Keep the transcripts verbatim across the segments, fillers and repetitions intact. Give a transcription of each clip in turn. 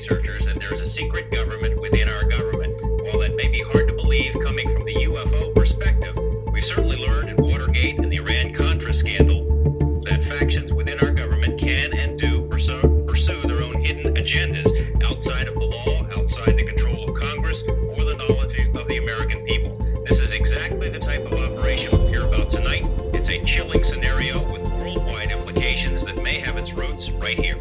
researchers that there is a secret government within our government. While that may be hard to believe coming from the U F O perspective, we've certainly learned in Watergate and the Iran-Contra scandal that factions within our government can and do pursue, pursue their own hidden agendas outside of the law, outside the control of Congress, or the knowledge of the American people. This is exactly the type of operation we'll hear about tonight. It's a chilling scenario with worldwide implications that may have its roots right here.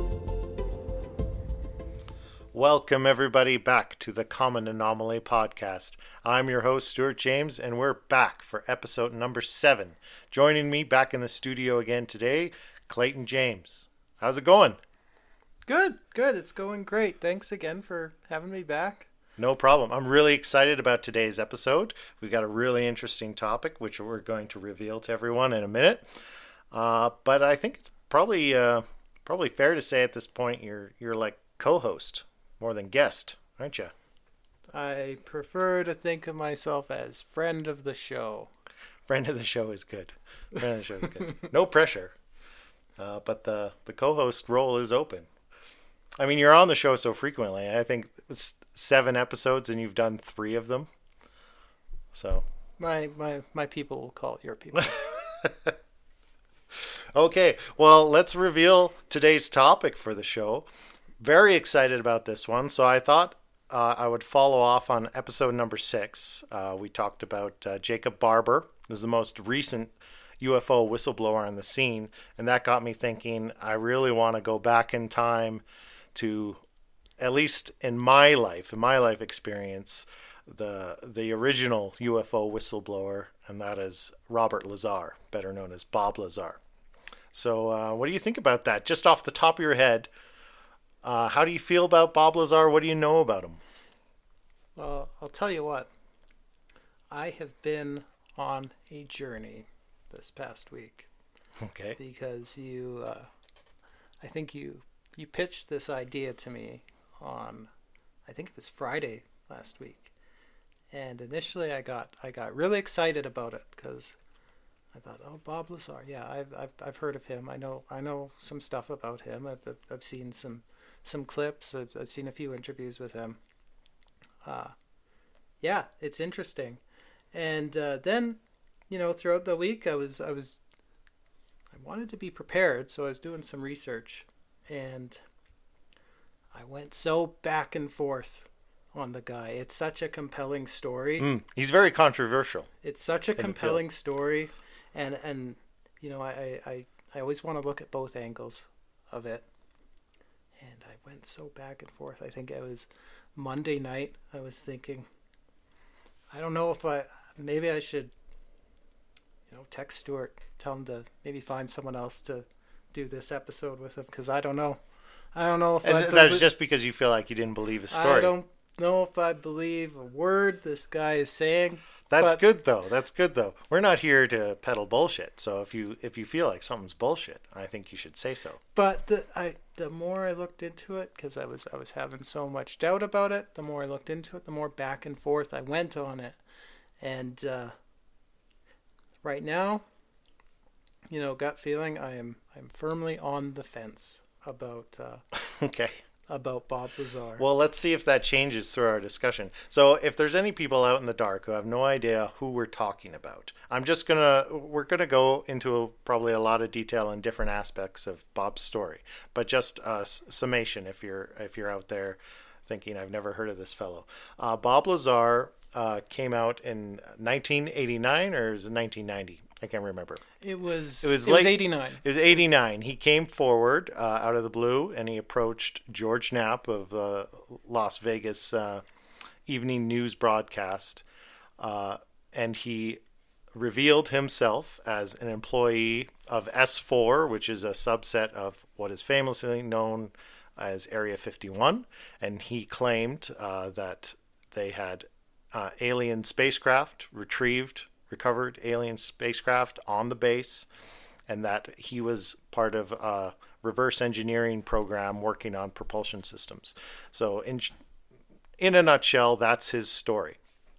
Welcome, everybody, back to the Common Anomaly podcast. I'm your host, Stuart James, and we're back for episode number seven. Joining me back in the studio again today, Clayton James. How's it going? Good, good. It's going great. Thanks again for having me back. No problem. I'm really excited about today's episode. We've got a really interesting topic, which we're going to reveal to everyone in a minute. Uh, but I think it's probably uh, probably fair to say at this point you're you're like co-host more than guest, aren't you? I prefer to think of myself as friend of the show. Friend of the show is good. Friend of the show is good. No pressure. Uh, but the, the co-host role is open. I mean, you're on the show so frequently. I think it's seven episodes and you've done three of them. So My my my people will call it your people. Okay, well, let's reveal today's topic for the show. Very excited about this one. So I thought uh, I would follow off on episode number six. Uh, we talked about uh, Jacob Barber. This is the most recent U F O whistleblower on the scene. And that got me thinking, I really want to go back in time to, at least in my life, in my life experience, the the original U F O whistleblower, and that is Robert Lazar, better known as Bob Lazar. So uh, what do you think about that? Just off the top of your head, uh, how do you feel about Bob Lazar? What do you know about him? Well, I'll tell you what. I have been on a journey this past week. Okay. Because you, uh, I think you, you pitched this idea to me on, I think it was Friday last week. And initially I got, I got really excited about it because I thought, oh, Bob Lazar, yeah, I've, I've, I've heard of him. I know, I know some stuff about him. I've, I've, I've seen some, some clips. I've, I've seen a few interviews with him. Uh, yeah, it's interesting. And uh, then, you know, throughout the week, I was, I was, I wanted to be prepared, so I was doing some research, and I went so back and forth on the guy. It's such a compelling story. Mm, he's very controversial. It's such a compelling story, and and you know, I I, I always want to look at both angles of it. And I went so back and forth. I think it was Monday night. I was thinking, I don't know if I maybe I should, you know, text Stuart, tell him to maybe find someone else to do this episode with him, because I don't know. I don't know if and I that's believe, just because you feel like you didn't believe his story. I don't know if I believe a word this guy is saying. That's but, good though. That's good though. We're not here to peddle bullshit. So if you if you feel like something's bullshit, I think you should say so. But the I the more I looked into it, because I was I was having so much doubt about it. The more I looked into it, the more back and forth I went on it. And uh, right now, you know, gut feeling, I am I'm firmly on the fence about uh, Okay. about Bob Lazar. Well, let's see if that changes through our discussion. So if there's any people out in the dark who have no idea who we're talking about, I'm just going to, we're going to go into a, probably a lot of detail in different aspects of Bob's story, but just a summation if you're, if you're out there thinking, I've never heard of this fellow. Uh, Bob Lazar uh, came out in nineteen eighty-nine or is it nineteen ninety? I can't remember. It was it was, it late, was eighty-nine. It was eighty-nine. He came forward uh, out of the blue and he approached George Knapp of uh, Las Vegas uh, evening news broadcast, uh, and he revealed himself as an employee of S four, which is a subset of what is famously known as Area fifty-one, and he claimed uh, that they had uh, alien spacecraft retrieved recovered alien spacecraft on the base, and that he was part of a reverse engineering program working on propulsion systems. So in in a nutshell, that's his story.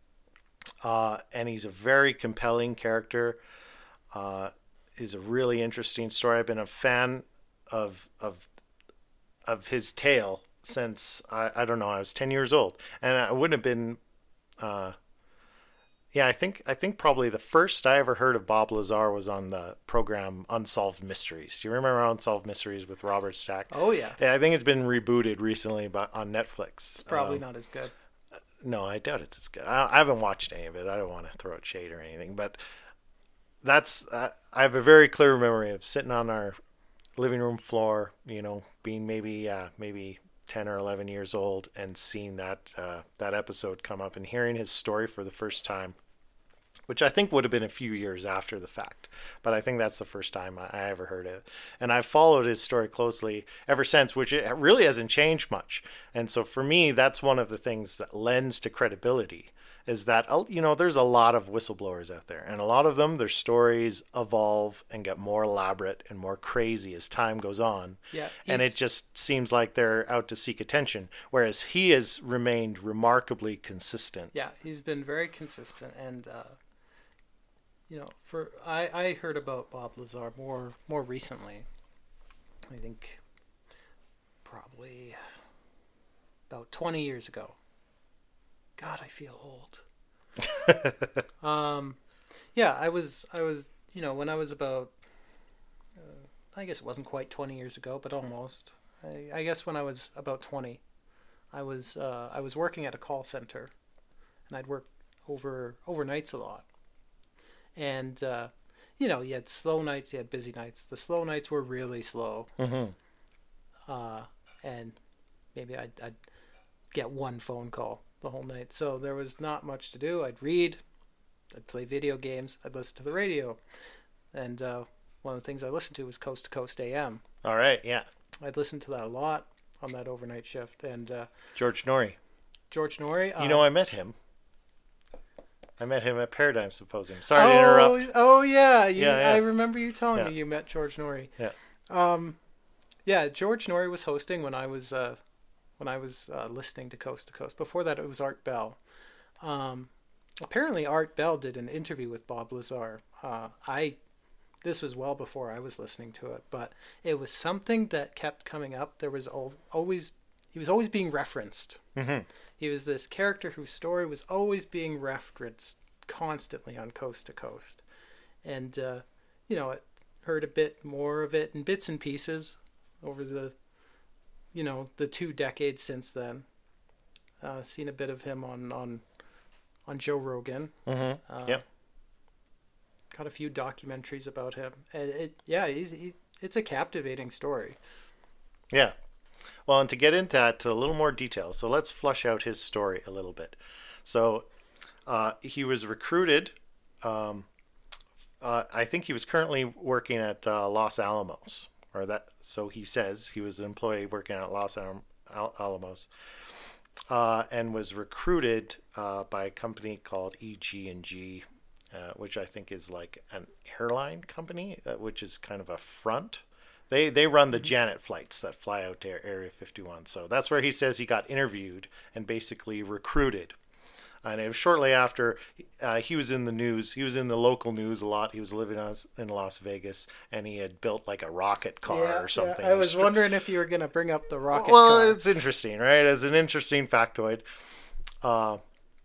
Uh, and he's a very compelling character. Uh, is a really interesting story. I've been a fan of of of his tale since I, I don't know, I was ten years old, and I wouldn't have been. Uh, yeah, I think I think probably the first I ever heard of Bob Lazar was on the program Unsolved Mysteries. Do you remember Unsolved Mysteries with Robert Stack? Oh yeah. Yeah, I think it's been rebooted recently, but on Netflix. It's probably um, not as good. No, I doubt it's as good. I, I haven't watched any of it. I don't want to throw out shade or anything, but that's uh, I have a very clear memory of sitting on our living room floor, you know, being maybe uh, maybe ten or eleven years old, and seeing that uh, that episode come up and hearing his story for the first time, which I think would have been a few years after the fact. But I think that's the first time I, I ever heard it. And I've followed his story closely ever since, which it really hasn't changed much. And so for me, that's one of the things that lends to credibility, is that, you know, there's a lot of whistleblowers out there. And a lot of them, their stories evolve and get more elaborate and more crazy as time goes on. Yeah, and it just seems like they're out to seek attention. Whereas he has remained remarkably consistent. Yeah, he's been very consistent. And, uh, you know, for I, I heard about Bob Lazar more more recently. I think probably about twenty years ago. God, I feel old. um, yeah, I was I was you know when I was about uh, I guess it wasn't quite twenty years ago, but almost. I, I guess when I was about twenty, I was uh, I was working at a call center, and I'd work over overnights a lot. And, uh, you know, you had slow nights, you had busy nights. The slow nights were really slow. Mm-hmm. Uh, and maybe I'd, I'd get one phone call the whole night. So there was not much to do. I'd read, I'd play video games, I'd listen to the radio. And uh, one of the things I listened to was Coast to Coast A M. All right, yeah. I'd listen to that a lot on that overnight shift. And uh, George Norrie. George Norrie. You uh, know, I met him. I met him at Paradigm Symposium. Sorry oh, to interrupt. Oh, yeah. You, Yeah, yeah. I remember you telling Yeah. me you met George Norrie. Yeah. Um, yeah, George Norrie was hosting when I was uh, when I was uh, listening to Coast to Coast. Before that, it was Art Bell. Um, apparently, Art Bell did an interview with Bob Lazar. Uh, I this was well before I was listening to it, but it was something that kept coming up. There was al- always he was always being referenced. Mm-hmm. He was this character whose story was always being referenced constantly on Coast to Coast. And, uh, you know, I heard a bit more of it in bits and pieces over the, you know, the two decades since then. Uh, seen a bit of him on, on, on Joe Rogan. Mm-hmm. Uh, yep. Got a few documentaries about him. And it, yeah, he's, he, it's a captivating story. Yeah. Well, and to get into that to a little more detail, so let's flush out his story a little bit. So uh, he was recruited. Um, uh, I think he was currently working at uh, Los Alamos, or that. So he says he was an employee working at Los Al- Al- Alamos, uh, and was recruited uh, by a company called E G and G, uh, which I think is like an airline company, uh, which is kind of a front. They they run the Janet flights that fly out to Area fifty-one. So that's where he says he got interviewed and basically recruited. And it was shortly after uh, he was in the news. He was in the local news a lot. He was living in Las Vegas, and he had built like a rocket car Yeah, or something. yeah. I was wondering if you were going to bring up the rocket well, car. it's interesting, right? It's an interesting factoid. Uh,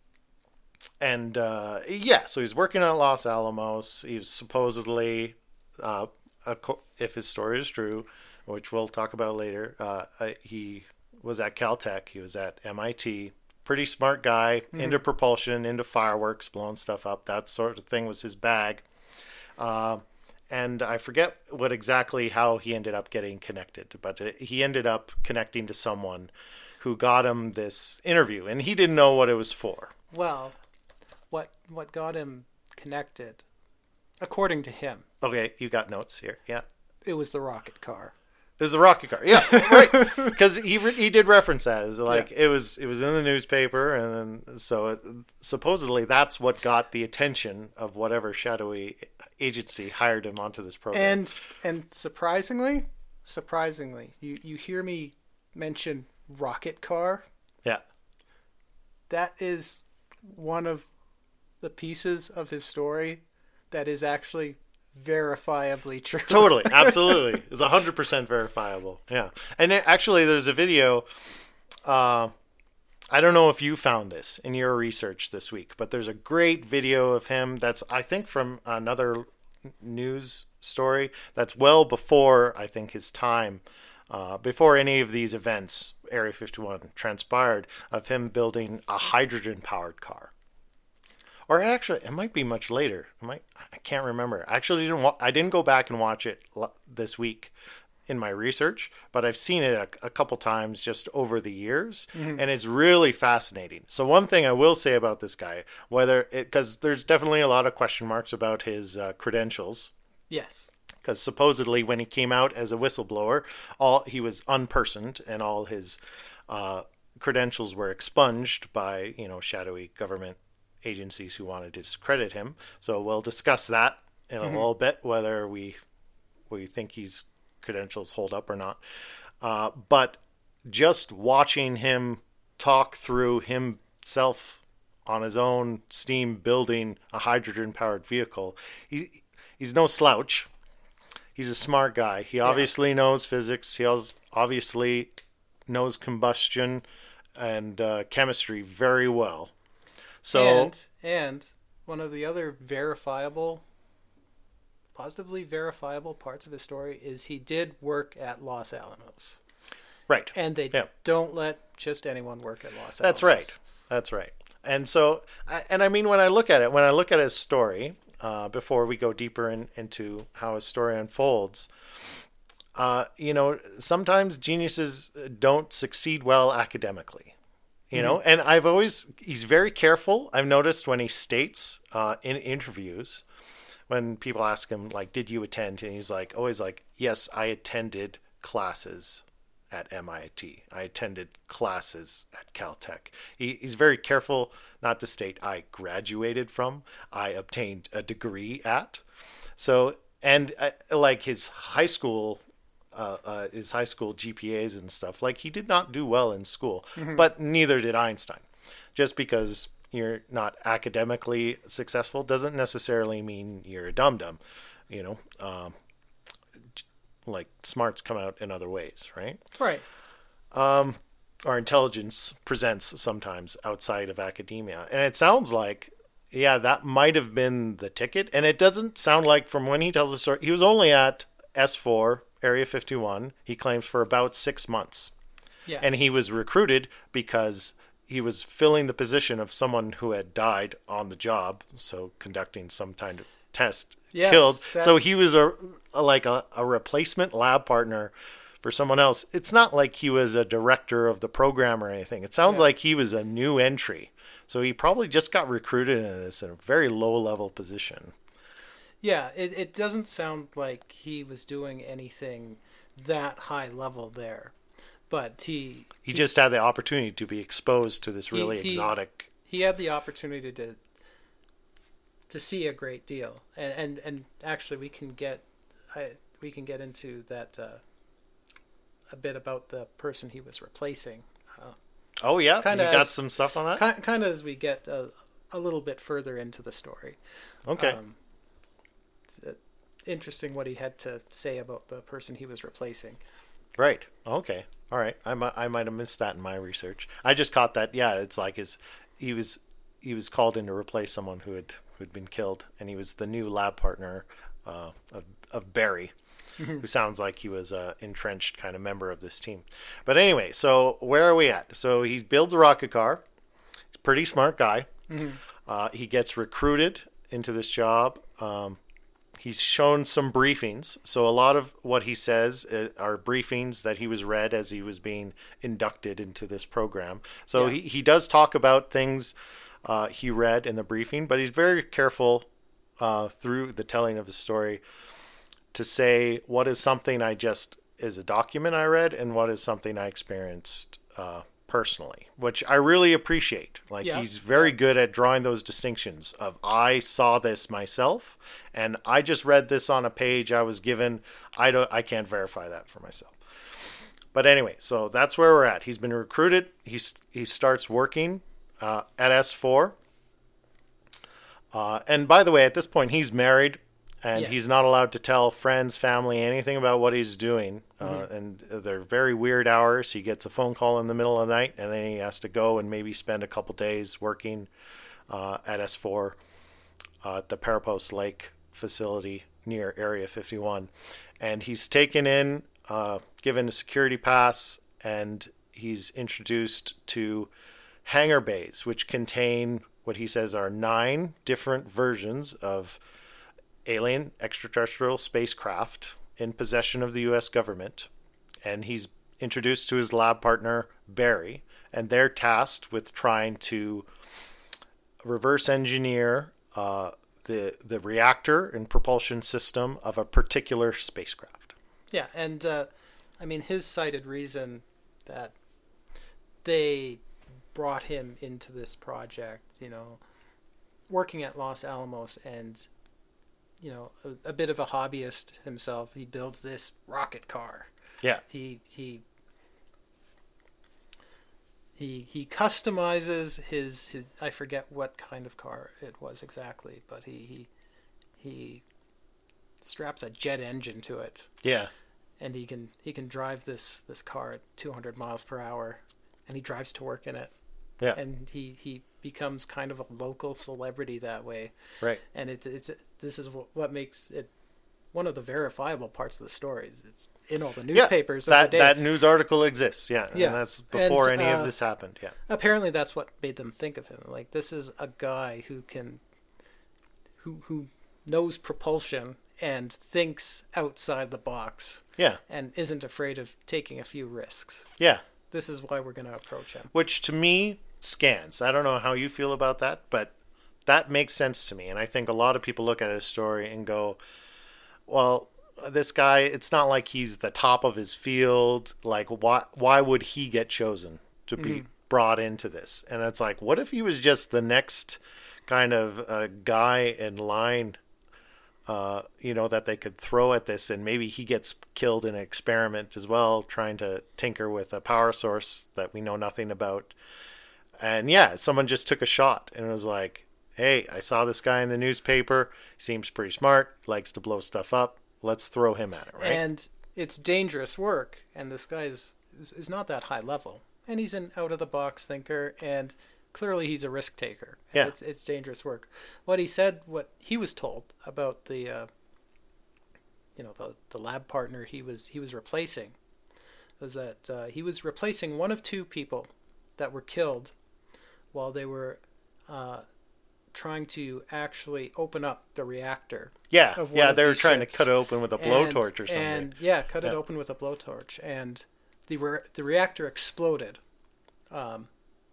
and uh, yeah, so he's working at Los Alamos. He was supposedly... Uh, if his story is true, which we'll talk about later, uh, he was at Caltech, he was at M I T, pretty smart guy, mm-hmm. into propulsion, into fireworks, blowing stuff up, that sort of thing was his bag. Uh, and I forget what exactly how he ended up getting connected, but he ended up connecting to someone who got him this interview, and he didn't know what it was for. Well, what what got him connected, according to him, okay, you got notes here. Yeah. it was the rocket car. It was the rocket car. Yeah, right. Because he re- he did reference that. It was like Yeah. it was it was in the newspaper, and then so it, supposedly that's what got the attention of whatever shadowy agency hired him onto this program. And and surprisingly, surprisingly, you, you hear me mention rocket car. yeah, That is one of the pieces of his story that is actually verifiably true. totally, absolutely, it's a hundred percent verifiable. Yeah, and it, actually, there's a video uh, I don't know if you found this in your research this week, but there's a great video of him that's, I think, from another news story that's well before, I think, his time, uh, before any of these events, Area fifty-one, transpired, of him building a hydrogen-powered car. Or actually, it might be much later. It might, I can't remember. I actually didn't wa- I didn't go back and watch it this week in my research, but I've seen it a, a couple times just over the years, mm-hmm. and it's really fascinating. So one thing I will say about this guy, whether it, because there's definitely a lot of question marks about his uh, credentials. Yes. Because supposedly when he came out as a whistleblower, all he was unpersoned, and all his uh, credentials were expunged by, you know, shadowy government agencies who wanted to discredit him. So we'll discuss that in a mm-hmm. little bit, whether we we think he's credentials hold up or not. Uh, but just watching him talk through himself on his own steam building a hydrogen powered vehicle, he, he's no slouch. He's a smart guy. He obviously yeah. knows physics. He obviously knows combustion and uh, chemistry very well. So and, and one of the other verifiable positively verifiable parts of his story is he did work at Los Alamos. Right. And they yeah. don't let just anyone work at Los Alamos. That's right. That's right. And so, and I mean, when I look at it, when I look at his story, uh, before we go deeper in, into how his story unfolds, uh, you know, sometimes geniuses don't succeed well academically. You know, mm-hmm. and I've always, he's very careful. I've noticed when he states uh, in interviews, when people ask him, like, did you attend? And he's like, always like, yes, I attended classes at M I T. I attended classes at Caltech. He, he's very careful not to state I graduated from, I obtained a degree at. So, and uh, like his high school, uh, uh, his high school G P As and stuff, like he did not do well in school, mm-hmm. but neither did Einstein. Just because you're not academically successful doesn't necessarily mean you're a dum-dum, you know, um, like smarts come out in other ways, right? Right. Um, our intelligence presents sometimes outside of academia. And it sounds like, yeah, that might have been the ticket. And it doesn't sound like, from when he tells the story, he was only at S four, Area fifty-one, he claims, for about six months. Yeah. And he was recruited because he was filling the position of someone who had died on the job, so conducting some kind of test, yes, killed. That's... So he was a, a like a, a replacement lab partner for someone else. It's not like he was a director of the program or anything. It sounds yeah. like he was a new entry. So he probably just got recruited into this in a very low-level position. Yeah, it, it doesn't sound like he was doing anything that high level there. But he, he... He just had the opportunity to be exposed to this really he, exotic... He had the opportunity to to see a great deal. And and, and actually we can get I, we can get into that uh, a bit about the person he was replacing. Uh, oh, yeah? You got as, some stuff on that? Kind, kind of as we get a, a little bit further into the story. Okay. Um, it's interesting what he had to say about the person he was replacing. Right. Okay. All right. I might, I might have missed that in my research. I just caught that. Yeah, it's like his, he was he was called in to replace someone who had who had been killed, and he was the new lab partner uh, of of Barry, who sounds like he was a entrenched kind of member of this team. But anyway, so where are we at? So he builds a rocket car. He's a pretty smart guy. Mm-hmm. Uh, he gets recruited into this job. Um, He's shown some briefings. So a lot of what he says are briefings that he was read as he was being inducted into this program. So yeah. he, he does talk about things uh, he read in the briefing, but he's very careful uh, through the telling of his story to say what is something I just is a document I read and what is something I experienced uh, personally, which I really appreciate. Like yeah. he's very good at drawing those distinctions of I saw this myself and I just read this on a page I was given. I don't I can't verify that for myself. But anyway, so that's where we're at. He's been recruited. He's he starts working uh, at S four. Uh, and by the way, at this point he's married and Yes. he's not allowed to tell friends, family, anything about what he's doing. Mm-hmm. Uh, and they're very weird hours. He gets a phone call in the middle of the night, and then he has to go and maybe spend a couple days working uh, at S four uh, at the Parapost Lake facility near Area fifty-one. And he's taken in, uh, given a security pass, and he's introduced to hangar bays, which contain what he says are nine different versions of alien extraterrestrial spacecraft in possession of the U S government. And he's introduced to his lab partner, Barry, and they're tasked with trying to reverse engineer uh, the, the reactor and propulsion system of a particular spacecraft. Yeah, and uh, I mean, his cited reason that they brought him into this project, you know, working at Los Alamos and, you know, a, a bit of a hobbyist himself, he builds this rocket car. Yeah. He he he he customizes his his I forget what kind of car it was exactly, but he he he straps a jet engine to it. Yeah. And he can he can drive this this car at two hundred miles per hour, and he drives to work in it. Yeah. And he, he becomes kind of a local celebrity that way. Right. And it's it's this is what, what makes it one of the verifiable parts of the stories. It's in all the newspapers yeah, that, of the day. that news article exists, yeah. Yeah. And that's before And, any uh, of this happened, yeah. Apparently that's what made them think of him. Like, this is a guy who can who who knows propulsion and thinks outside the box. Yeah. And isn't afraid of taking a few risks. Yeah. This is why we're going to approach him. Which to me scans. I don't know how you feel about that, but that makes sense to me. And I think a lot of people look at his story and go, well, this guy, it's not like he's the top of his field. Like, why, why would he get chosen to be mm-hmm. brought into this? And it's like, what if he was just the next kind of uh, guy in line, uh, you know, that they could throw at this, and maybe he gets killed in an experiment as well, trying to tinker with a power source that we know nothing about. And yeah, someone just took a shot and it was like, hey, I saw this guy in the newspaper. He seems pretty smart, likes to blow stuff up. Let's throw him at it, right? And it's dangerous work. And this guy is, is, is not that high level. And he's an out-of-the-box thinker. And clearly he's a risk taker. Yeah. It's, it's dangerous work. What he said, what he was told about the, uh, you know, the, the lab partner he was, he was replacing was that uh, he was replacing one of two people that were killed while they were uh, trying to actually open up the reactor. Yeah, of one yeah, of they were these trying ships. to cut it open with a blowtorch or something. And yeah, cut yeah. it open with a blowtorch, and the re- the reactor exploded, um,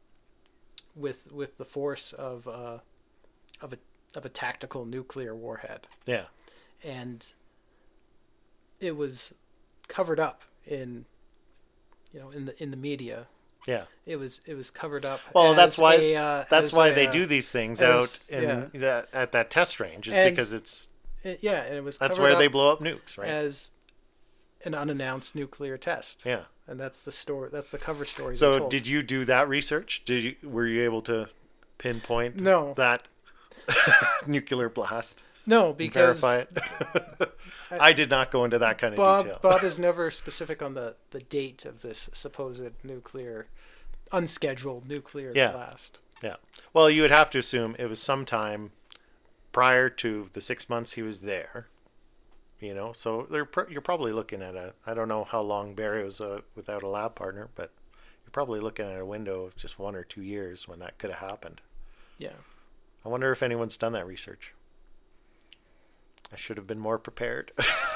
with with the force of uh, of a of a tactical nuclear warhead. Yeah, and it was covered up in, you know, in the in the media. Yeah, it was it was covered up. Well, that's why a, uh, that's why a, they do these things as, out in yeah. that, at that test range, is and because it's it, yeah, and it was that's covered where they up blow up nukes, right? as an unannounced nuclear test. Yeah, and that's the story. That's the cover story. So, did you do that research? Did you were you able to pinpoint no. that nuclear blast? No, because verify it. I, I did not go into that kind of Bob, detail. Bob is never specific on the, the date of this supposed nuclear, unscheduled nuclear yeah. blast. Yeah. Well, you would have to assume it was sometime prior to the six months he was there. You know, so they're pr- you're probably looking at a. I don't know how long Barry was uh, without a lab partner, but you're probably looking at a window of just one or two years when that could have happened. Yeah. I wonder if anyone's done that research. I should have been more prepared.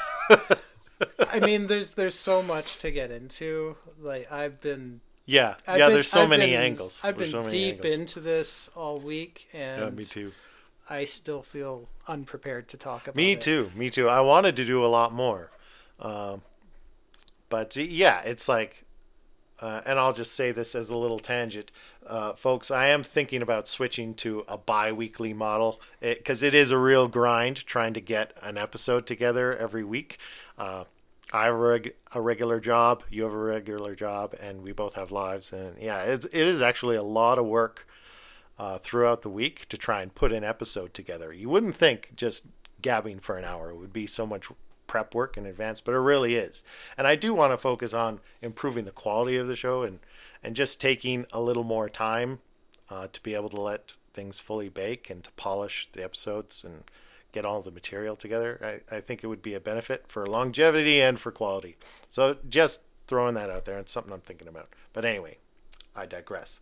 I mean, there's there's so much to get into. Like I've been. Yeah, I've yeah. been, there's so I've many been, angles. I've been so deep angles. into this all week, and yeah, me too. I still feel unprepared to talk about me it. Me too. Me too. I wanted to do a lot more, um, but yeah, it's like. Uh, and I'll just say this as a little tangent. Uh, folks, I am thinking about switching to a bi-weekly model because it, it is a real grind trying to get an episode together every week. Uh, I have a, reg- a regular job, you have a regular job, and we both have lives. And yeah, it's, it is actually a lot of work uh, throughout the week to try and put an episode together. You wouldn't think just gabbing for an hour. It would be so much prep work in advance, but it really is. And I do want to focus on improving the quality of the show and, and just taking a little more time uh, to be able to let things fully bake and to polish the episodes and get all the material together. I, I think it would be a benefit for longevity and for quality. So just throwing that out there. It's something I'm thinking about. But anyway, I digress.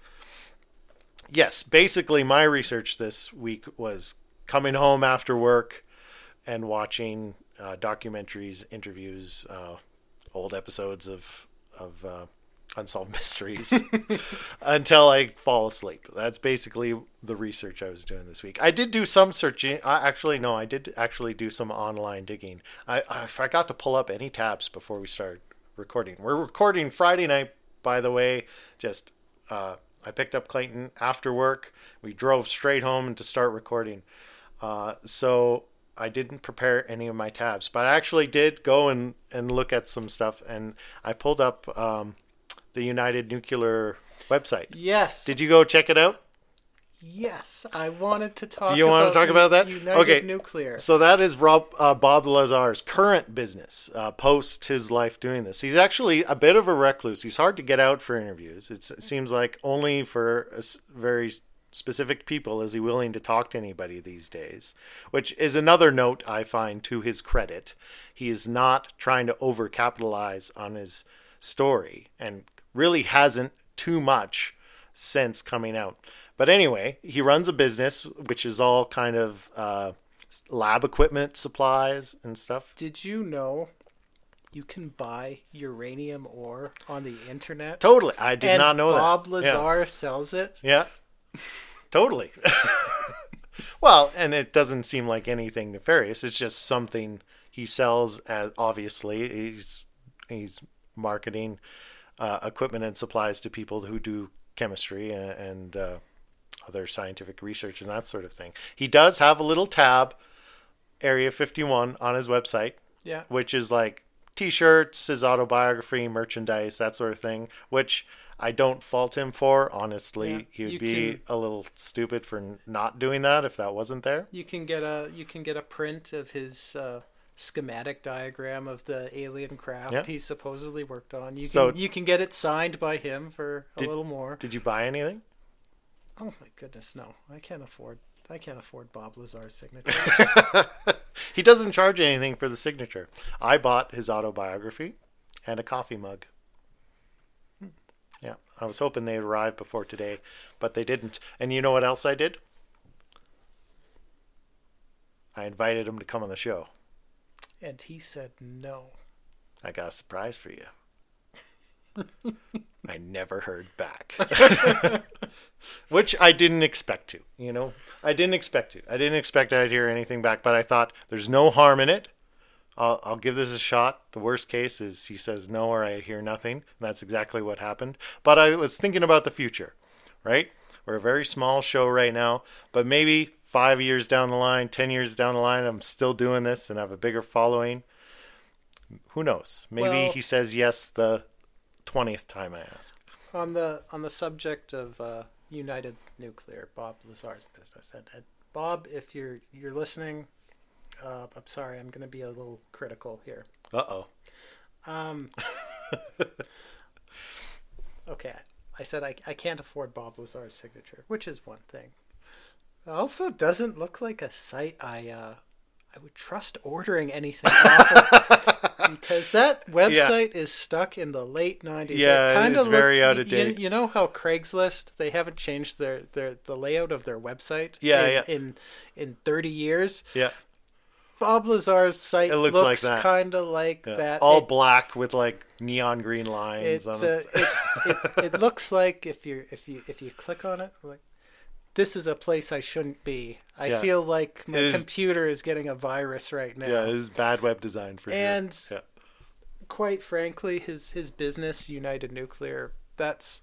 Yes, basically my research this week was coming home after work and watching uh, documentaries, interviews, uh, old episodes of of uh, Unsolved Mysteries until I fall asleep. That's basically the research I was doing this week. I did do some searching. I actually, no, I did actually do some online digging. I, I forgot to pull up any tabs before we started recording. We're recording Friday night, by the way. Just uh, I picked up Clayton after work. We drove straight home to start recording. Uh, so I didn't prepare any of my tabs, but I actually did go and, and look at some stuff, and I pulled up um, the United Nuclear website. Yes. Did you go check it out? Yes. I wanted to talk Do you about want to talk about that? United okay. Nuclear. So that is Rob, uh, Bob Lazar's current business, uh, post his life doing this. He's actually a bit of a recluse. He's hard to get out for interviews. It's, it seems like only for a very specific people is he willing to talk to anybody these days, which is another note I find to his credit. He is not trying to overcapitalize on his story and really hasn't too much since coming out. But anyway, he runs a business which is all kind of uh, lab equipment, supplies and stuff. Did you know you can buy uranium ore on the internet? Totally. I did and not know Bob that. Bob Lazar yeah. sells it? Yeah. Totally. Well, and it doesn't seem like anything nefarious. It's just something he sells as, obviously. He's he's marketing uh, equipment and supplies to people who do chemistry and, and uh, other scientific research and that sort of thing. He does have a little tab, Area fifty-one, on his website, yeah, which is like T-shirts, his autobiography, merchandise, that sort of thing, which I don't fault him for. Honestly, yeah, he would be can, a little stupid for not doing that if that wasn't there. You can get a you can get a print of his uh, schematic diagram of the alien craft yeah. he supposedly worked on. You so, can you can get it signed by him for a did, little more. Did you buy anything? Oh my goodness, no! I can't afford. I can't afford Bob Lazar's signature. He doesn't charge anything for the signature. I bought his autobiography and a coffee mug. Yeah, I was hoping they'd arrive before today, but they didn't. And you know what else I did? I invited him to come on the show. And he said no. I got a surprise for you. I never heard back. Which I didn't expect to, you know. I didn't expect to. I didn't expect I'd hear anything back, but I thought there's no harm in it. I'll, I'll give this a shot. The worst case is he says no or I hear nothing. And that's exactly what happened. But I was thinking about the future, right? We're a very small show right now, but maybe five years down the line, ten years down the line, I'm still doing this and have a bigger following. Who knows? Maybe well, he says yes the twentieth time I ask. On the on the subject of uh, United Nuclear, Bob Lazar's business. And, and Bob, if you're you're listening, uh, I'm sorry, I'm going to be a little critical here. Uh-oh. Um. Okay, I said I I can't afford Bob Lazar's signature, which is one thing. It also doesn't look like a site I uh, I would trust ordering anything off of, because that website yeah. is stuck in the late nineties. Yeah, it kind it's of very look, out of date. You, you know how Craigslist, they haven't changed their, their the layout of their website yeah, in, yeah. in in thirty years? Yeah. Bob Lazar's site it looks, looks like kind of like yeah. that. All it, black with like neon green lines it, on uh, it. it, it. It looks like if you if you if you click on it, like, this is a place I shouldn't be. I yeah. feel like my is, computer is getting a virus right now. Yeah, it is bad web design for and sure. And yeah. quite frankly, his his business, United Nuclear, that's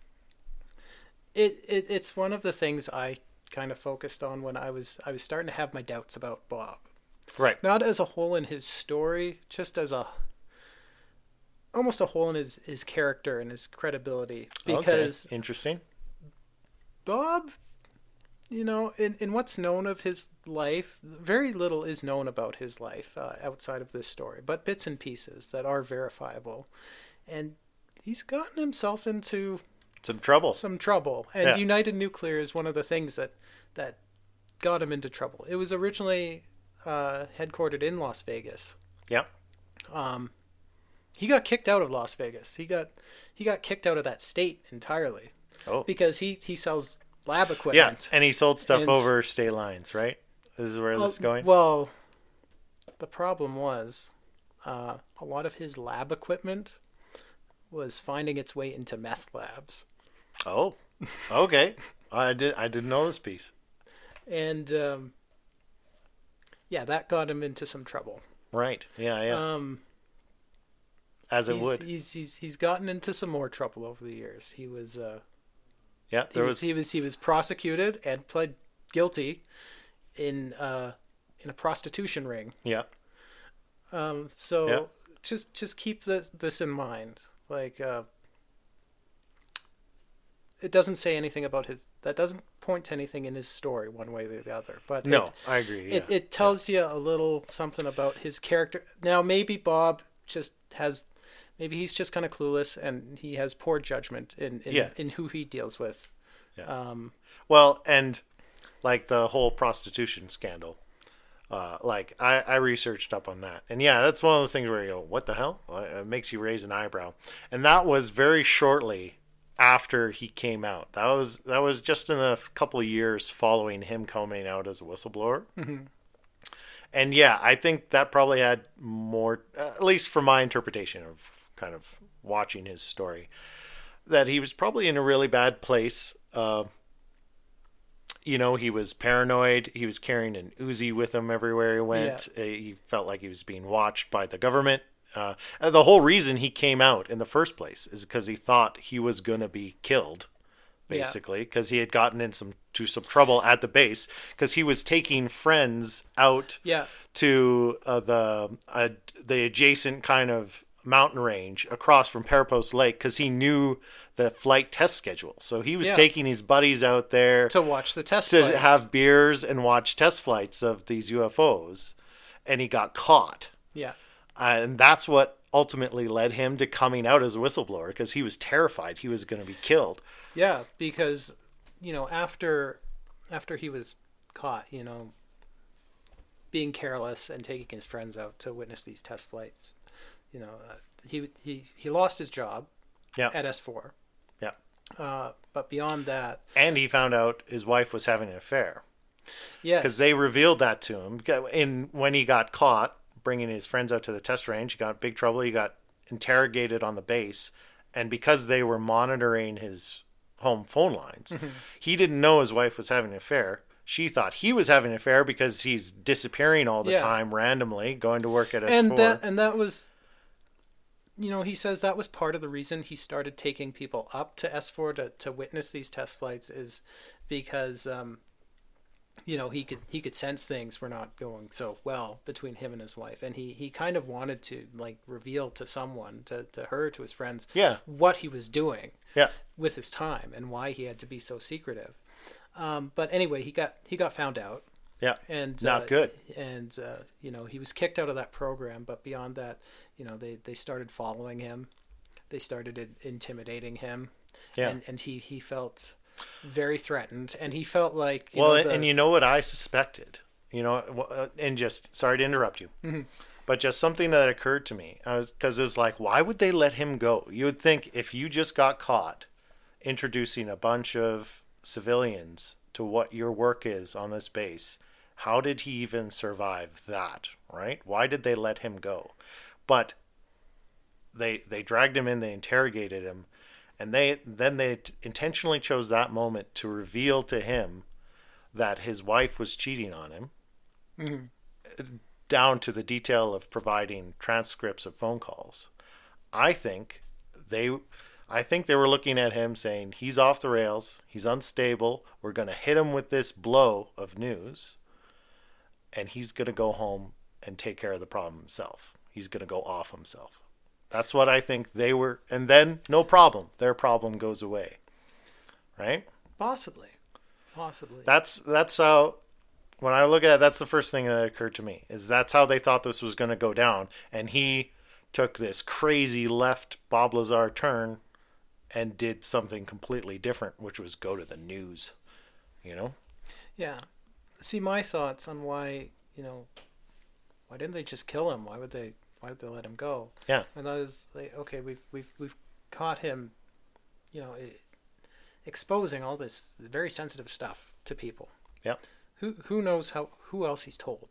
it, it. It's one of the things I kind of focused on when I was I was starting to have my doubts about Bob. Right. Not as a hole in his story, just as a almost a hole in his, his character and his credibility. Because okay. Interesting. Bob you know, in, in what's known of his life, very little is known about his life uh, outside of this story, but bits and pieces that are verifiable. And he's gotten himself into some trouble. Some trouble. And Yeah. United Nuclear is one of the things that, that got him into trouble. It was originally uh, headquartered in Las Vegas. Yeah. Um, he got kicked out of Las Vegas. He got he got kicked out of that state entirely. Oh. Because he, he sells lab Yeah, equipment. and he sold stuff And- over state lines, right? This is where this is going? Well, the problem was uh, a lot of his lab equipment was finding its way into meth labs. Oh, okay. I did. I didn't know this piece. And um, yeah, that got him into some trouble. Right. Yeah. Yeah. Um, As it he's, would. He's, he's he's gotten into some more trouble over the years. He was uh, Yeah. he There was, was. he was he was prosecuted and pled guilty in uh, in a prostitution ring. Yeah. Um, so Yeah. just just keep this this in mind. Like uh, it doesn't say anything about his. That doesn't point to anything in his story one way or the other. But No, it, I agree. Yeah. it it tells you a little something about his character. Now maybe Bob just has. Maybe he's just kind of clueless and he has poor judgment in in, Yeah. in who he deals with. Yeah. Um, Well, and like the whole prostitution scandal, uh, like I, I researched up on that, and yeah, that's one of those things where you go, "What the hell?" It makes you raise an eyebrow, and that was very shortly after he came out. That was that was just in a couple of years following him coming out as a whistleblower. Mm-hmm. And yeah, I think that probably had more, at least from my interpretation of kind of watching his story, that he was probably in a really bad place. Uh, you know, he was paranoid. He was carrying an Uzi with him everywhere he went. Yeah. Uh, He felt like he was being watched by the government. Uh, and the whole reason he came out in the first place is because he thought he was going to be killed, Yeah. basically, because he had gotten in some to some trouble at the base because he was taking friends out yeah. to uh, the uh, the adjacent kind of mountain range across from Parapost Lake because he knew the flight test schedule. So he was Yeah. taking his buddies out there To watch the test to flights. have beers and watch test flights of these U F Os, and he got caught. Yeah. Uh, and that's what ultimately led him to coming out as a whistleblower because he was terrified he was going to be killed. Yeah, because you know after after he was caught, you know, being careless and taking his friends out to witness these test flights, you know, uh, he he he lost his job Yeah. at S four. Yeah. Uh, but beyond that, And he found out his wife was having an affair. yes, Because they revealed that to him. In when he got caught bringing his friends out to the test range, he got in big trouble. He got interrogated on the base, and because they were monitoring his home phone lines, Mm-hmm. he didn't know his wife was having an affair. She thought he was having an affair because he's disappearing all the Yeah. time randomly, going to work at S four. and that and that was, you know, he says that was part of the reason he started taking people up to S four to to witness these test flights is because um, you know, he could he could sense things were not going so well between him and his wife, and he he kind of wanted to like reveal to someone, to to her, to his friends, Yeah. what he was doing Yeah. with his time and why he had to be so secretive. Um, but anyway, he got he got found out, Yeah. and Not uh, good. And uh, you know, he was kicked out of that program. But beyond that, you know, they they started following him, they started in- intimidating him, Yeah. and and he he felt very threatened, and he felt like you Well, know, the, and you know what I suspected, you know, uh, and just sorry to interrupt you, Mm-hmm. but just something that occurred to me, I was because it was like, why would they let him go? You would think if you just got caught introducing a bunch of civilians to what your work is on this base, how did he even survive that? Right? Why did they let him go? But they they dragged him in, they interrogated him. And they then they t- intentionally chose that moment to reveal to him that his wife was cheating on him, Mm-hmm. down to the detail of providing transcripts of phone calls. I think they, I think they were looking at him saying he's off the rails, he's unstable. We're going to hit him with this blow of news, and he's going to go home and take care of the problem himself. He's going to go off himself. That's what I think they were. And then, no problem. Their problem goes away. Right? possibly. Possibly. That's that's how. When I look at it, that's the first thing that occurred to me. Is that's how they thought this was going to go down, and he took this crazy left Bob Lazar turn and did something completely different, which was go to the news. You know? Yeah. See, my thoughts on why, you know, why didn't they just kill him? Why would they? Why would they let him go? Yeah. And I was like, okay, we've we've we've caught him, you know, exposing all this very sensitive stuff to people. Yeah. Who who knows how who else he's told?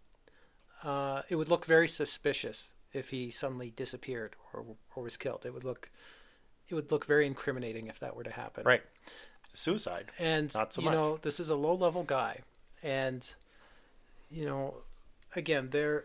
Uh, it would look very suspicious if he suddenly disappeared or or was killed. It would look it would look very incriminating if that were to happen. Right. Suicide. And not so you much. know, this is a low level guy, and you know, again, there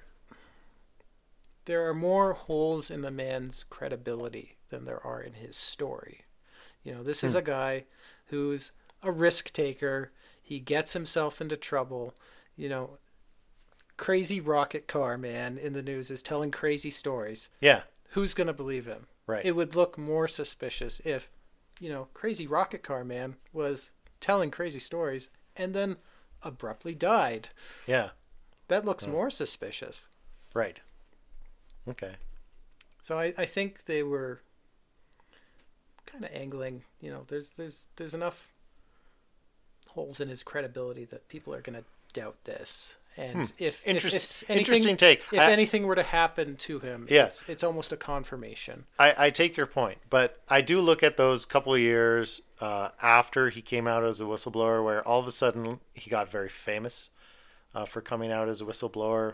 there are more holes in the man's credibility than there are in his story. You know, this is Hmm. a guy who's a risk taker. He gets himself into trouble. You know, crazy rocket car man in the news is telling crazy stories. Yeah. Who's going to believe him? Right. It would look more suspicious if, you know, crazy rocket car man was telling crazy stories and then abruptly died. Yeah. That looks more suspicious. Right. Okay. So I, I think they were kind of angling, you know, there's there's there's enough holes in his credibility that people are going to doubt this. And Hmm. if, Interest- if, if anything, interesting take. If I- anything were to happen to him, Yeah. it's, it's almost a confirmation. I, I take your point, but I do look at those couple of years uh, after he came out as a whistleblower, where all of a sudden he got very famous uh, for coming out as a whistleblower.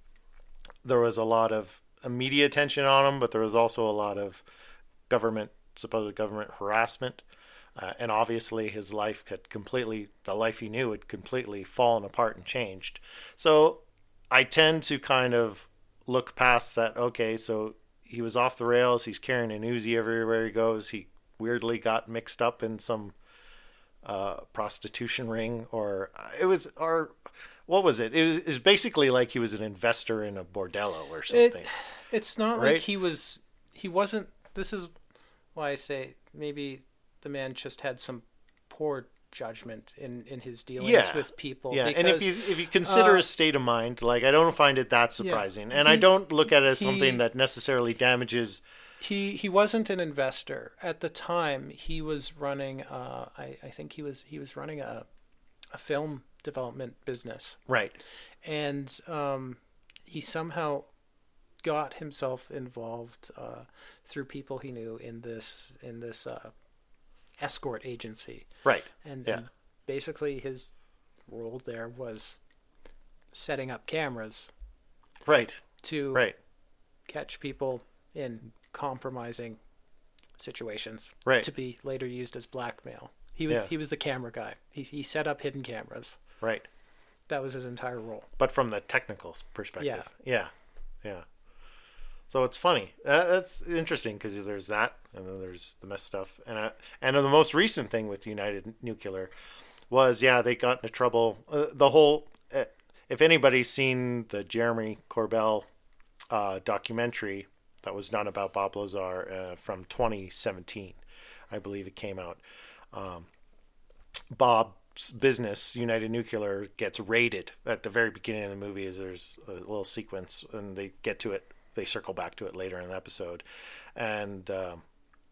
There was a lot of media attention on him, but there was also a lot of government, supposed government harassment. Uh, and obviously his life had completely, the life he knew had completely fallen apart and changed. So I tend to kind of look past that. Okay, so he was off the rails. He's carrying an Uzi everywhere he goes. He weirdly got mixed up in some uh, prostitution ring, or it was, or what was it? It was, it was basically like he was an investor in a bordello or something. It, it's not Right? like he was, he wasn't, this is why I say maybe the man just had some poor judgment in, in his dealings Yeah. with people. Yeah, because, and if you if you consider uh, his state of mind, like I don't find it that surprising, and I He- don't look at it as he- something that necessarily damages. He he wasn't an investor at the time. He was running. Uh, I I think he was he was running a a film development business, Right. and um, he somehow got himself involved uh, through people he knew in this in this uh, escort agency, Right. and, Yeah. and basically his role there was setting up cameras Right. to Right. catch people in compromising situations, Right. to be later used as blackmail. He was Yeah. he was the camera guy. He he set up hidden cameras. Right. That was his entire role. But from the technical perspective. Yeah. Yeah. Yeah. So it's funny. Uh, that's interesting because there's that, and then there's the mess stuff, and uh, and the most recent thing with United Nuclear was yeah they got into trouble. Uh, the whole uh, if anybody's seen the Jeremy Corbell uh, documentary that was done about Bob Lazar uh, from twenty seventeen, I believe it came out. Um, Bob's business, United Nuclear, gets raided at the very beginning of the movie. Is there's a little sequence, and they get to it. They circle back to it later in the episode, and um,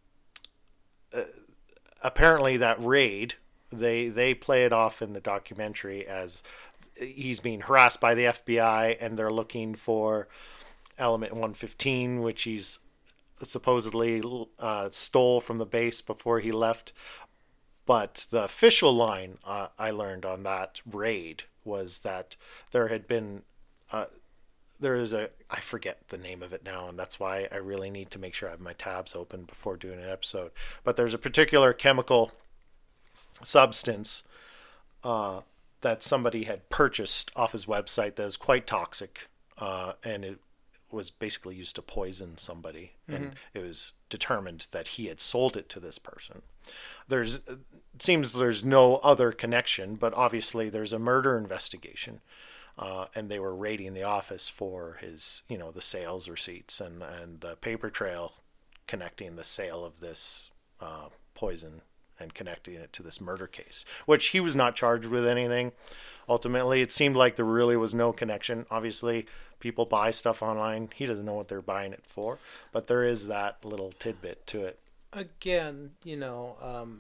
uh, apparently that raid, they they play it off in the documentary as he's being harassed by the F B I, and they're looking for element one fifteen, which he's supposedly uh, stole from the base before he left. But the official line uh, I learned on that raid was that there had been, uh, there is a, I forget the name of it now, and that's why I really need to make sure I have my tabs open before doing an episode. But there's a particular chemical substance uh, that somebody had purchased off his website that is quite toxic, uh, and it was basically used to poison somebody, and it was determined that he had sold it to this person. There's it seems there's no other connection, but obviously there's a murder investigation, uh, and they were raiding the office for his, you know, the sales receipts and and the paper trail connecting the sale of this uh, poison and connecting it to this murder case, which he was not charged with anything. Ultimately, it seemed like there really was no connection. Obviously, people buy stuff online. He doesn't know what they're buying it for, but there is that little tidbit to it. Again, you know, um,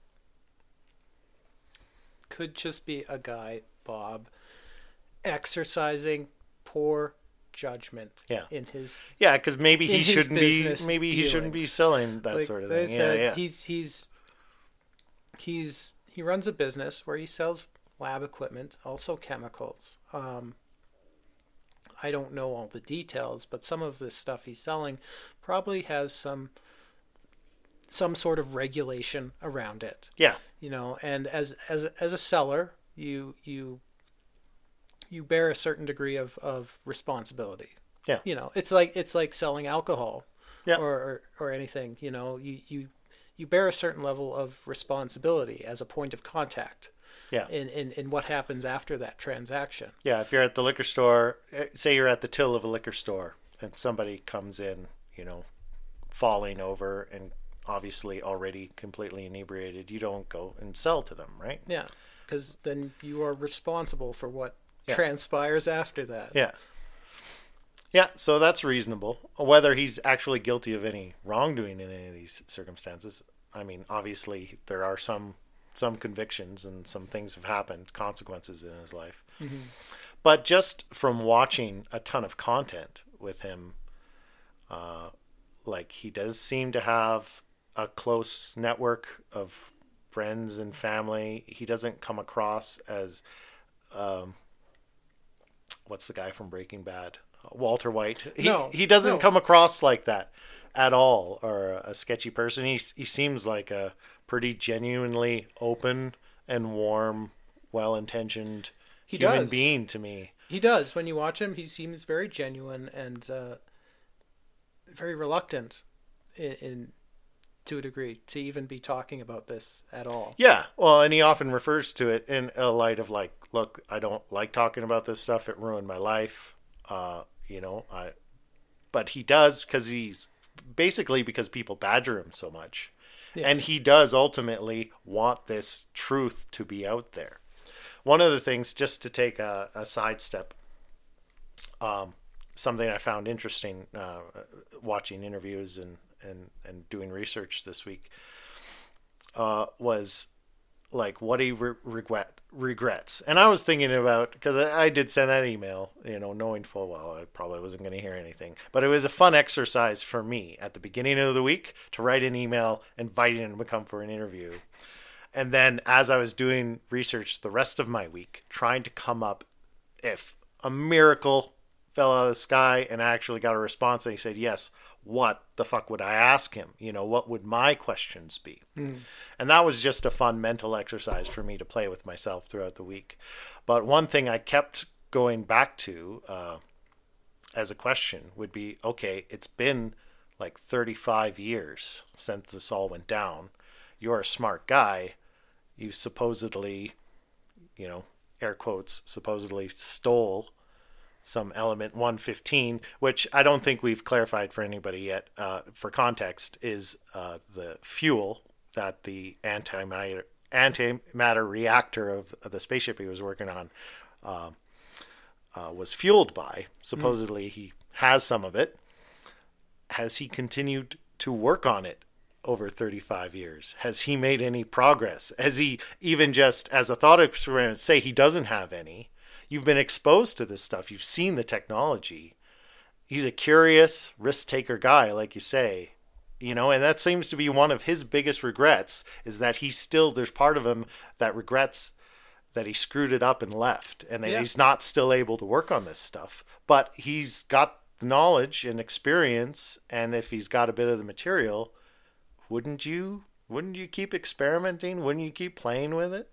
could just be a guy, Bob, exercising poor judgment yeah. in his yeah because maybe he shouldn't be maybe dealings. he shouldn't be selling that like sort of they thing. said, yeah, yeah. he's he's he's he runs a business where he sells lab equipment, also chemicals. um I don't know all the details, but some of the stuff he's selling probably has some some sort of regulation around it. Yeah. You know, and as as as a seller, you you you bear a certain degree of, of responsibility. Yeah. You know, it's like it's like selling alcohol. Yeah. Or, or or anything, you know, you, you you bear a certain level of responsibility as a point of contact. Yeah. In, in, in what happens after that transaction. Yeah, if you're at the liquor store, say you're at the till of a liquor store and somebody comes in, you know, falling over and obviously already completely inebriated, you don't go and sell to them, right? Yeah, because then you are responsible for what yeah. transpires after that. Yeah. Yeah, so that's reasonable. Whether he's actually guilty of any wrongdoing in any of these circumstances, I mean, obviously there are some some convictions and some things have happened, consequences in his life. Mm-hmm. But just from watching a ton of content with him, uh, like he does seem to have a close network of friends and family. He doesn't come across as, um, what's the guy from Breaking Bad? Walter White. He, no, he doesn't no. come across like that at all, or a sketchy person. He he seems like a pretty genuinely open and warm, well-intentioned he human does. being to me. He does. When you watch him, he seems very genuine and uh, very reluctant in, in to a degree to even be talking about this at all. Yeah, well, and he often refers to it in a light of like, look, I don't like talking about this stuff. It ruined my life. Uh, you know, I, but he does because he's basically because people badger him so much. Yeah. And he does ultimately want this truth to be out there. One of the things, just to take a, a sidestep, um, something I found interesting uh, watching interviews and, and, and doing research this week uh, was like what he re- regret regrets. And I was thinking about, because I, I did send that email, you know, knowing full well I probably wasn't going to hear anything. But it was a fun exercise for me at the beginning of the week to write an email inviting him to come for an interview. And then as I was doing research the rest of my week, trying to come up, if a miracle fell out of the sky and I actually got a response and he said, yes, what the fuck would I ask him? You know, what would my questions be? Mm. And that was just a fun mental exercise for me to play with myself throughout the week. But one thing I kept going back to uh, as a question would be, okay, it's been like thirty-five years since this all went down. You're a smart guy. You supposedly, you know, air quotes, supposedly stole some element one fifteen, which I don't think we've clarified for anybody yet. Uh, for context, is uh, the fuel that the antimatter antimatter reactor of, of the spaceship he was working on uh, uh, was fueled by. Supposedly, mm. he has some of it. Has he continued to work on it over thirty-five years? Has he made any progress? Has he even just, as a thought experiment, say he doesn't have any? You've been exposed to this stuff. You've seen the technology. He's a curious, risk-taker guy, like you say. You know, and that seems to be one of his biggest regrets, is that he still, there's part of him that regrets that he screwed it up and left, and that yeah. he's not still able to work on this stuff. But he's got the knowledge and experience, and if he's got a bit of the material, wouldn't you, wouldn't you keep experimenting? Wouldn't you keep playing with it?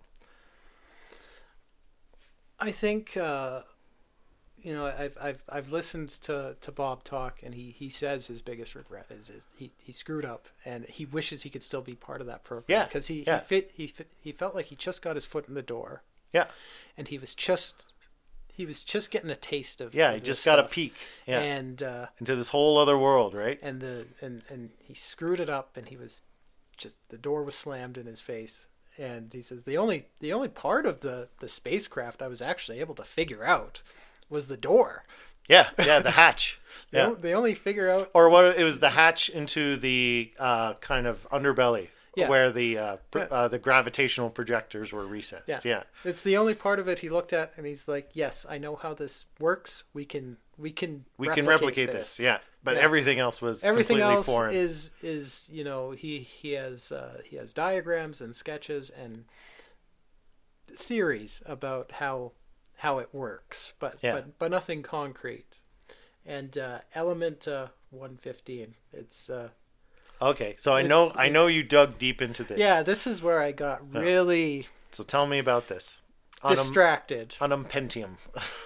I think, uh, you know, I've I've I've listened to, to Bob talk, and he, he says his biggest regret is, is he, he screwed up, and he wishes he could still be part of that program. Yeah, because he, yeah. he fit he fit, he felt like he just got his foot in the door. Yeah, and he was just he was just getting a taste of yeah. Of he just stuff. got a peek. Yeah, and uh, into this whole other world, right? And the and, and he screwed it up, and he was just the door was slammed in his face. And he says the only the only part of the, the spacecraft I was actually able to figure out was the door. Yeah, yeah, the hatch. They, yeah. only, they only figure out... Or what? It was the hatch into the uh, kind of underbelly Yeah. where the uh, pr- Yeah. uh, the gravitational projectors were recessed. Yeah. yeah. It's the only part of it he looked at, and he's like, yes, I know how this works. We can we can We can replicate this. Yeah. But Yeah. everything else was Everything completely else foreign. is is you know he he has uh, he has diagrams and sketches and theories about how how it works, but Yeah. but but nothing concrete. And uh, element uh, one fifteen, it's uh, Okay, so I It's- know I know you dug deep into this. yeah, this is where I got really So tell me about this. Unum, distracted. Unum Pentium.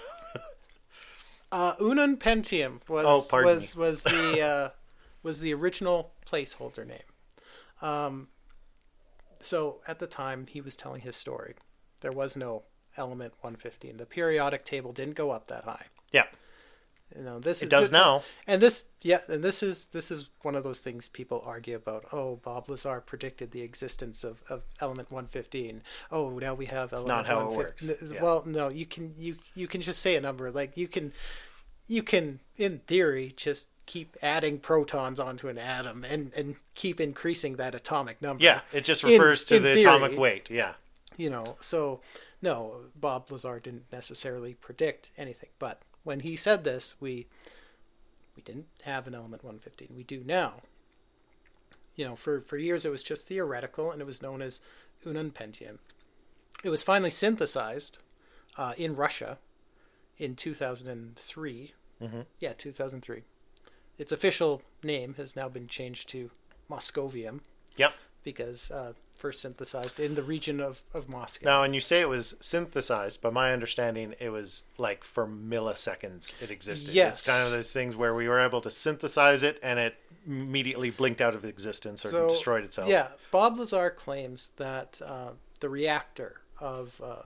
Uh, Unum Pentium was Oh, pardon was was the uh, was the original placeholder name. Um, so at the time he was telling his story, there was no element one fifteen. The periodic table didn't go up that high. Yeah, You know this it is, does this- now. And this yeah, and this is this is one of those things people argue about. Oh, Bob Lazar predicted the existence of, of element one fifteen. Oh, now we have element not how it one fifteen. works. N- Yeah. Well, no, you can you you can just say a number. Like you can you can in theory just keep adding protons onto an atom and, and keep increasing that atomic number. Yeah, it just In- refers to in the theory. atomic weight. Yeah. You know, so no, Bob Lazar didn't necessarily predict anything. But when he said this, we we didn't have an element one fifteen. We do now. You know, for, for years it was just theoretical, and it was known as Unum Pentium. It was finally synthesized uh, in Russia in two thousand three. Mm-hmm. Yeah, two thousand three. Its official name has now been changed to Moscovium Yep. because uh, first synthesized in the region of, of Moscow. Now, and you say it was synthesized, but my understanding, it was like for milliseconds it existed. Yes. It's kind of those things where we were able to synthesize it and it immediately blinked out of existence or So, destroyed itself. Yeah, Bob Lazar claims that uh, the reactor of uh,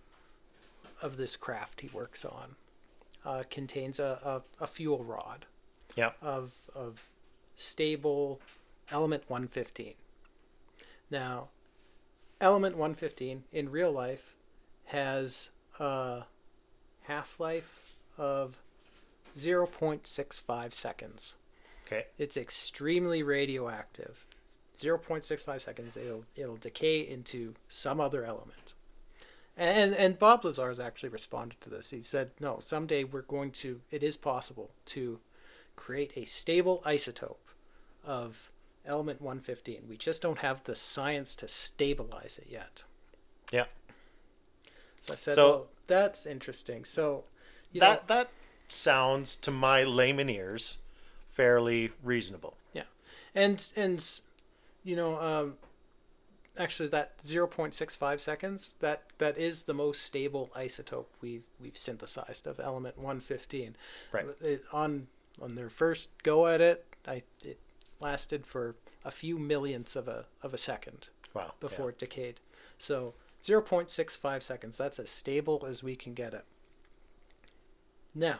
of this craft he works on uh, contains a, a, a fuel rod Yeah. of of stable element one fifteen. Now, element one fifteen in real life has a half-life of zero point six five seconds. Okay. It's extremely radioactive. zero point six five seconds, it'll it'll decay into some other element. And and Bob Lazar has actually responded to this. He said, no, someday we're going to, it is possible to create a stable isotope of element one fifteen. We just don't have the science to stabilize it yet. Yeah. So I said, So- well, that's interesting. So, you That know, that sounds to my layman ears fairly reasonable. yeah. And, and you know, um, actually that zero point six five seconds, that, that is the most stable isotope we've, we've synthesized of element one fifteen. Right. It, on, on their first go at it, I, it lasted for a few millionths of a, of a second Wow. before yeah. it decayed. So zero point six five seconds, that's as stable as we can get it. Now,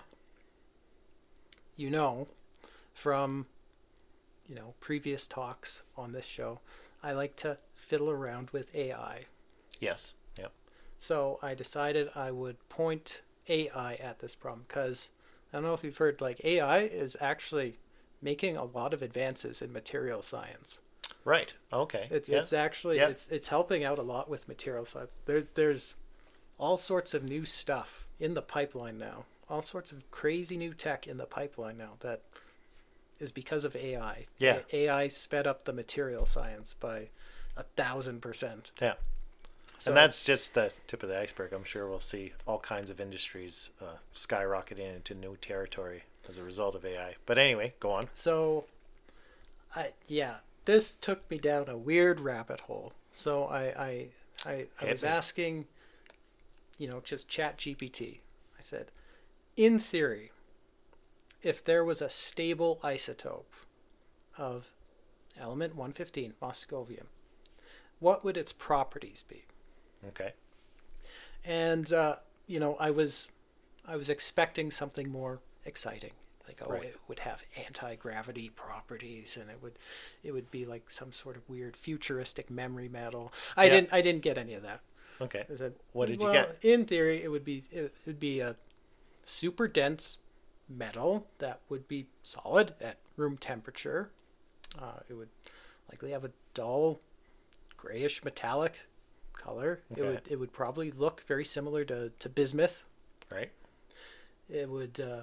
you know, from, you know, previous talks on this show, I like to fiddle around with A I. Yes. Yep. So I decided I would point A I at this problem because I don't know if you've heard, like A I is actually making a lot of advances in material science. Right. Okay. It's yeah. it's actually Yeah. it's it's helping out a lot with material science. There's there's all sorts of new stuff in the pipeline now. All sorts of crazy new tech in the pipeline now that is because of A I. Yeah. A I sped up the material science by a thousand percent. Yeah. So, and that's just the tip of the iceberg. I'm sure we'll see all kinds of industries uh, skyrocketing into new territory as a result of A I. But anyway, go on. so I yeah, this took me down a weird rabbit hole. So I I I, I Hit was me. asking, you know, just Chat G P T. I said, in theory, if there was a stable isotope of element one fifteen, Moscovium, what would its properties be? Okay. And uh, you know, I was I was expecting something more exciting. Like, oh, Right. it would have anti-gravity properties, and it would, it would be like some sort of weird futuristic memory metal. I Yeah. didn't, I didn't get any of that. Okay. I said, What did you well, get? In theory, it would be, it would be a super dense metal that would be solid at room temperature. Uh, it would likely have a dull, grayish metallic color. Okay. It would, it would probably look very similar to, to bismuth. Right. It would uh,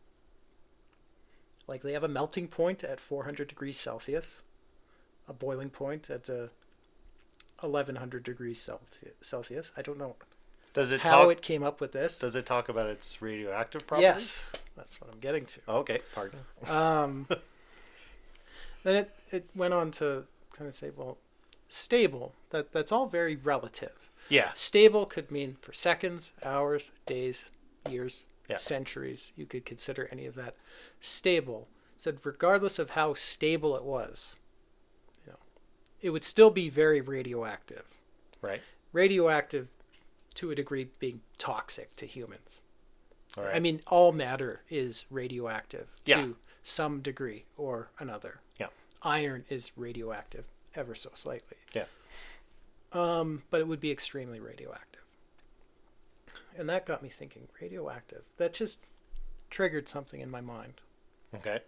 likely have a melting point at four hundred degrees Celsius, a boiling point at uh, eleven hundred degrees Celsius. Celsius. I don't know Does it how talk? it came up with this. Does it talk about its radioactive properties? Yes, that's what I'm getting to. Okay. Pardon. Um, then it, it went on to kind of say, well, stable. That that's all very relative. Yeah. Stable could mean for seconds, hours, days, years, Yeah. centuries. You could consider any of that stable. Said regardless of how stable it was, you know, it would still be very radioactive. Right. Radioactive to a degree being toxic to humans. All right. I mean, all matter is radioactive to Yeah. some degree or another. Yeah. Iron is radioactive ever so slightly. Yeah. Um, but it would be extremely radioactive. And that got me thinking, radioactive. That just triggered something in my mind. Okay.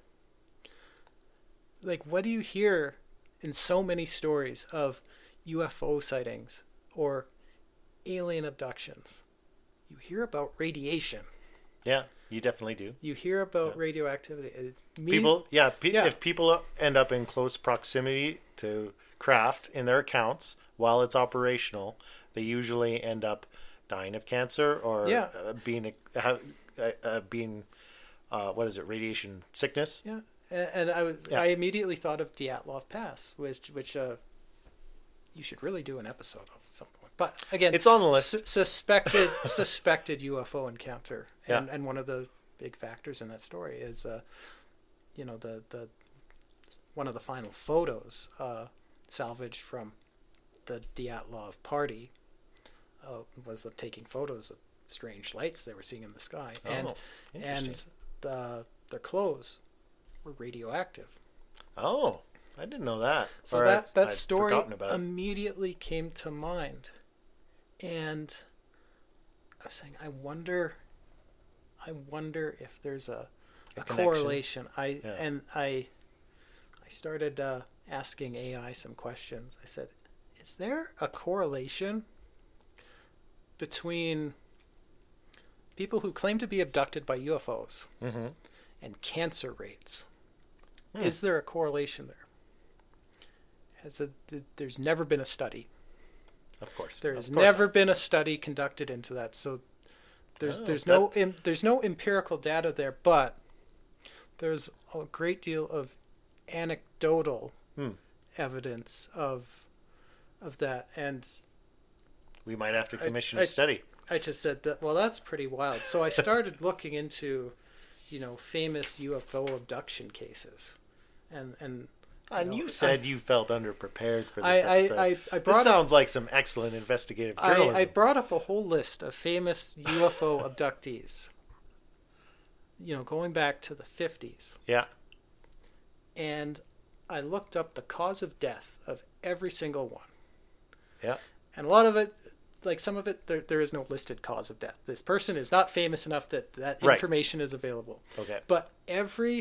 Like, what do you hear in so many stories of U F O sightings or alien abductions? You hear about radiation. Yeah. You definitely do. You hear about Yeah. radioactivity. It mean- People, yeah, pe- Yeah. if people end up in close proximity to craft in their accounts while it's operational, they usually end up dying of cancer or Yeah. uh, being uh, uh, being uh, what is it, radiation sickness? Yeah, and, and I was Yeah. I immediately thought of Dyatlov Pass, which which uh, you should really do an episode of at some point. But again, It's on the list. su- suspected suspected U F O encounter, and Yeah. and one of the big factors in that story is, uh, you know, the the one of the final photos uh, salvaged from the Dyatlov party uh, was them taking photos of strange lights they were seeing in the sky, and Oh, interesting. and the their clothes were radioactive. Oh, I didn't know that. So Or that I've- that I'd story forgotten about it. immediately came to mind, and I was saying, I wonder, I wonder if there's a, A a, connection? correlation. I Yeah. and I, I started uh, asking A I some questions. I said, is there a correlation between people who claim to be abducted by U F Os Mhm. and cancer rates? Hmm. Is there a correlation there? Has a, th- there's never been a study. Of course. There Of has course never not. been a study conducted into that. So there's Oh, there's that- no em, there's no empirical data there, but there's a great deal of anecdotal Hmm. evidence of of that. And We might have to I- commission I- a study. I just said that, well, that's pretty wild. So I started looking into, you know, famous U F O abduction cases, and and And know, you said you felt underprepared for I this I episode. I, I this brought up, sounds like some excellent investigative journalism. I, I brought up a whole list of famous U F O abductees. You know, going back to the fifties, yeah. and I looked up the cause of death of every single one, Yeah. and a lot of it. Like some of it, there there is no listed cause of death. This person is not famous enough that that Right. information is available. Okay. But every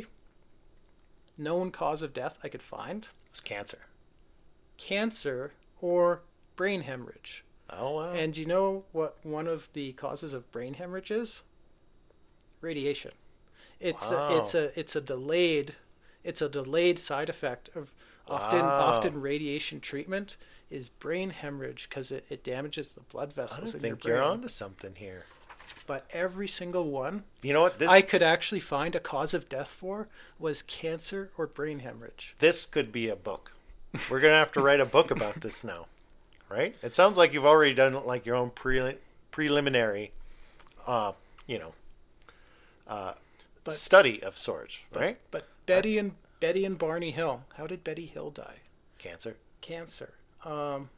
known cause of death I could find, It's cancer. cancer or brain hemorrhage. Oh wow. And you know what one of the causes of brain hemorrhage is? Radiation. It's Wow. a, it's a it's a delayed it's a delayed side effect of often Wow. often radiation treatment is brain hemorrhage because it, it damages the blood I vessels don't in your think you're brain. onto something here. But every single one You know what? This I could actually find a cause of death for was cancer or brain hemorrhage. this could be a book. We're gonna have to write a book about this now, right? It sounds like you've already done like your own pre- preliminary, uh, you know, uh, But- study of sorts, right? But Betty and Betty and Barney Hill, how did Betty Hill die? Cancer. Cancer. Um,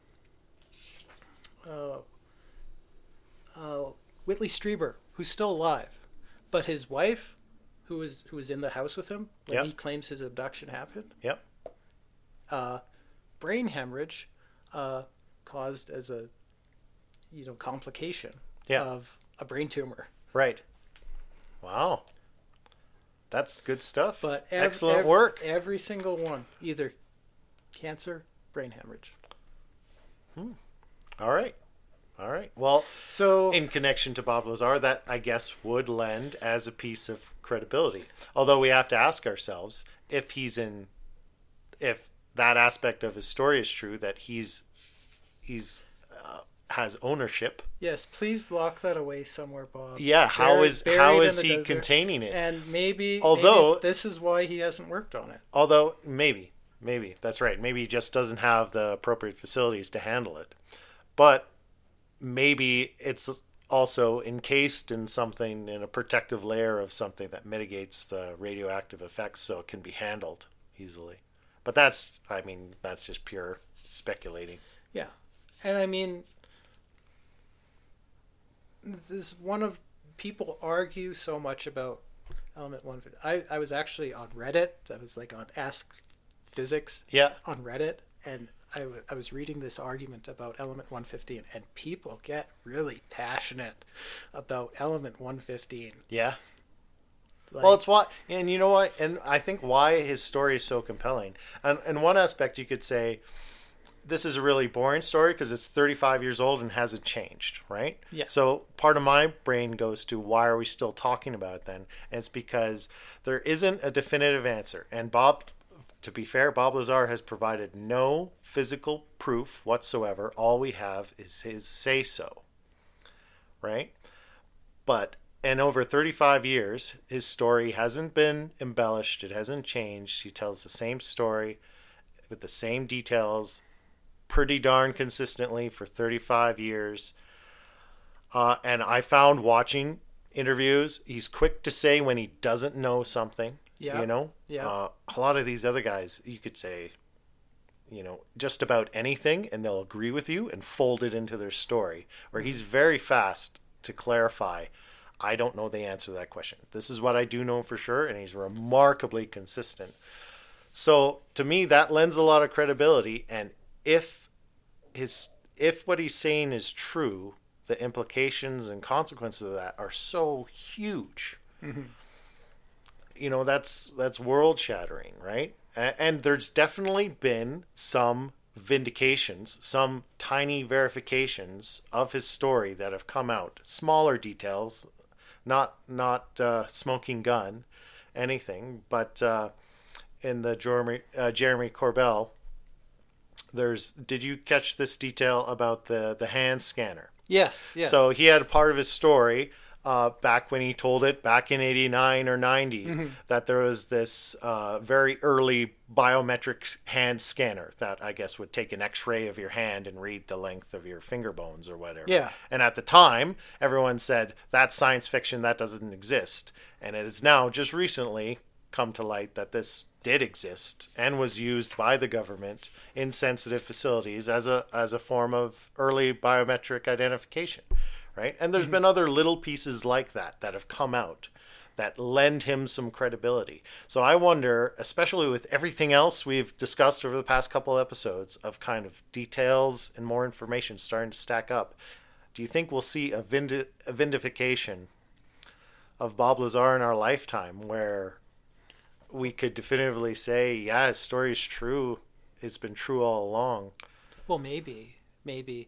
uh, uh, Whitley Strieber, who's still alive, but his wife, who was who was in the house with him when Yep. he claims his abduction happened. Yep. Uh, brain hemorrhage uh, caused as a you know complication Yeah. of a brain tumor. Right. Wow. That's good stuff. But ev- excellent ev- work. Every single one, either cancer, brain hemorrhage. All right. All right. Well, So in connection to Bob Lazar, that I guess would lend as a piece of credibility. Although we have to ask ourselves if he's in, if that aspect of his story is true, that he's he's uh, has ownership. yes, please lock that away somewhere, Bob. Yeah. How Buried- is buried how in is the he desert. containing it? And maybe, Although- maybe this is why he hasn't worked on it. Although maybe, maybe that's right. Maybe he just doesn't have the appropriate facilities to handle it. But maybe it's also encased in something, in a protective layer of something that mitigates the radioactive effects, so it can be handled easily. But that's, I mean, that's just pure speculating. Yeah, and I mean, this is one of people argue so much about element one. I I was actually on Reddit. I was like on Ask Physics Yeah. on Reddit, and I, w- I was reading this argument about element one fifteen, and people get really passionate about element one fifteen. Yeah. Like, Well, it's why, and you know what, and I think why his story is so compelling. And in one aspect, you could say this is a really boring story because it's thirty-five years old and hasn't changed, right? Yeah. So part of my brain goes to why are we still talking about it then? And it's because there isn't a definitive answer. And Bob, to be fair, Bob Lazar has provided no physical proof whatsoever. All we have is his say so, right? But in over thirty-five years, his story hasn't been embellished. It hasn't changed. He tells the same story with the same details pretty darn consistently for thirty-five years. Uh, and I found watching interviews, he's quick to say when he doesn't know something. Yeah. You know? Yeah. Uh, a lot of these other guys, you could say, you know, just about anything, and they'll agree with you and fold it into their story. Where he's very fast to clarify, I don't know the answer to that question. This is what I do know for sure, and he's remarkably consistent. So to me, that lends a lot of credibility. And if his if what he's saying is true, the implications and consequences of that are so huge. Mm-hmm. You know, that's that's world shattering, right? And, and there's definitely been some vindications, some tiny verifications of his story that have come out. Smaller details, not not uh, smoking gun, anything, but uh, in the Jeremy uh, Jeremy Corbell, there's. Did you catch this detail about the the hand scanner? yes, yes. So he had a part of his story uh, back when he told it back in eighty-nine or ninety Mm-hmm. that there was this uh, very early biometric hand scanner that I guess would take an x-ray of your hand and read the length of your finger bones or whatever. Yeah. And at the time, everyone said that's science fiction, that doesn't exist. And it has now just recently come to light that this did exist and was used by the government in sensitive facilities as a as a form of early biometric identification, right? And there's been other little pieces like that that have come out that lend him some credibility. So I wonder, especially with everything else we've discussed over the past couple of episodes of kind of details and more information starting to stack up, do you think we'll see a, vindi- a vindication of Bob Lazar in our lifetime where we could definitively say, yeah, his story is true. It's been true all along. Well, maybe, maybe.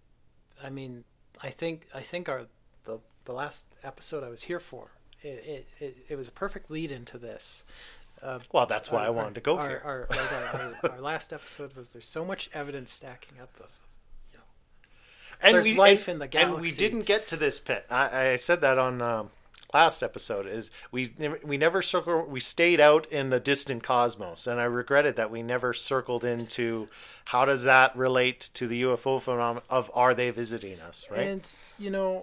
I mean, I think I think our the the last episode I was here for, it it, it, it was a perfect lead into this. Uh, Well, that's why our- I wanted to go our, here. Our, like our, our, our last episode was there's so much evidence stacking up of, you know, And there's life in the And we galaxy. didn't get to this pit. I, I said that on um, last episode. Is we never- we never circle. We stayed out in the distant cosmos, and I regretted that we never circled into how does that relate to the U F O phenomenon of are they visiting us, right? And, you know,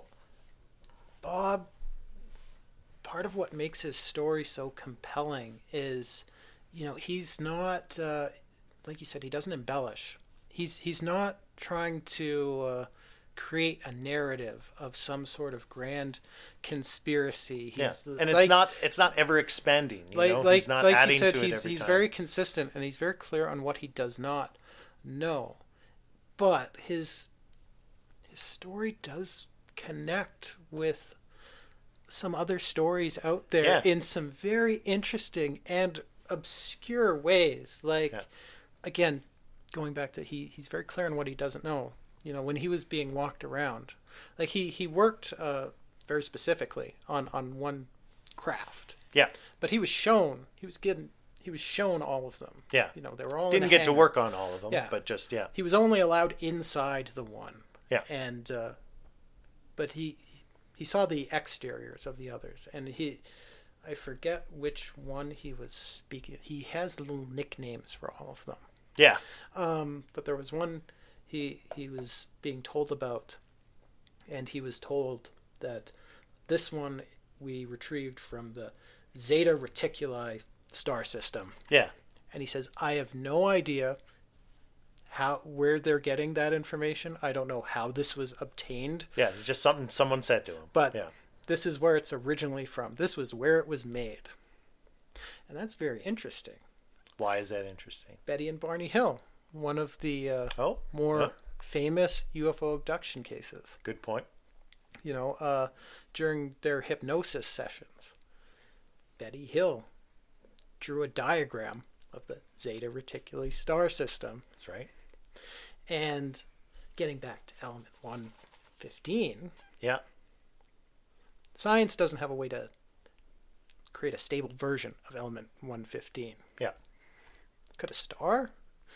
Bob, part of what makes his story so compelling is, you know, he's not, uh, like you said, he doesn't embellish. He's he's not trying to uh, create a narrative of some sort of grand conspiracy. He's, Yeah, the- and it's like- not it's not ever expanding. You like know, like he's not like adding you said, to it he's every he's time. very consistent and he's very clear on what he does not know. But his his story does connect with some other stories out there Yeah. in some very interesting and obscure ways. Like Yeah. again, going back to he he's very clear on what he doesn't know. You know, when he was being walked around, like he he worked uh, very specifically on on one craft. Yeah, But he was shown, he was getting, he was shown all of them. yeah. You know, they were all in Didn't a get to hangar. work on all of them, Yeah. but just yeah, He was only allowed inside the one. Yeah. And, uh, but he, he saw the exteriors of the others, and he, I forget which one he was speaking. He has little nicknames for all of them. yeah, Um, but there was one he he was being told about, and he was told that this one we retrieved from the Zeta Reticuli star system. yeah. And he says, I have no idea how where they're getting that information. I don't know how this was obtained, Yeah, it's just something someone said to him. but yeah, this is where it's originally from. This was where it was made. And that's very interesting. why is that interesting? Betty and Barney Hill, one of the uh, Oh, more yeah. famous U F O abduction cases. Good point. You know, uh, during their hypnosis sessions, Betty Hill drew a diagram of the Zeta Reticuli star system. That's right. And getting back to element one fifteen, Yeah, science doesn't have a way to create a stable version of element one fifteen. yeah. Could a star?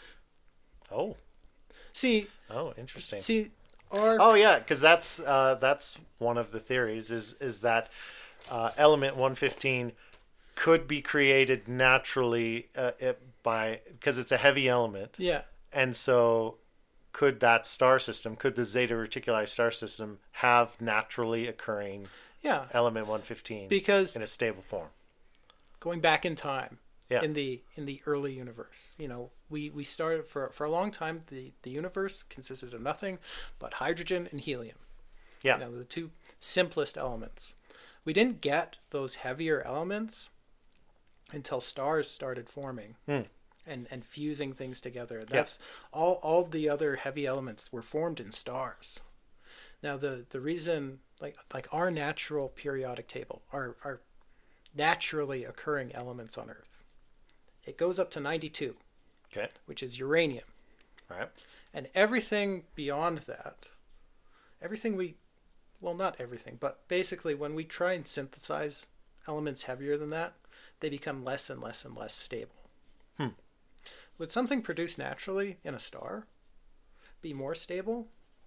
Oh, See, oh, interesting. see, our Oh yeah, because that's uh, that's one of the theories is is that uh, element one fifteen could be created naturally uh, it, by because it's a heavy element, yeah, and so could that star system, could the Zeta Reticuli star system have naturally occurring yeah, element one fifteen because in a stable form? going back in time, Yeah. in the in the early universe, you know, we we started for for a long time. The the universe consisted of nothing but hydrogen and helium. Yeah, You know, the two simplest elements. We didn't get those heavier elements until stars started forming Hmm. and and fusing things together. That's all. All the other heavy elements were formed in stars. Now the the reason, like like our natural periodic table, our our naturally occurring elements on Earth, it goes up to ninety-two, okay, which is uranium. all right, And everything beyond that, everything we, well, not everything, but basically when we try and synthesize elements heavier than that, they become less and less and less stable. Hmm. Would something produced naturally in a star be more stable?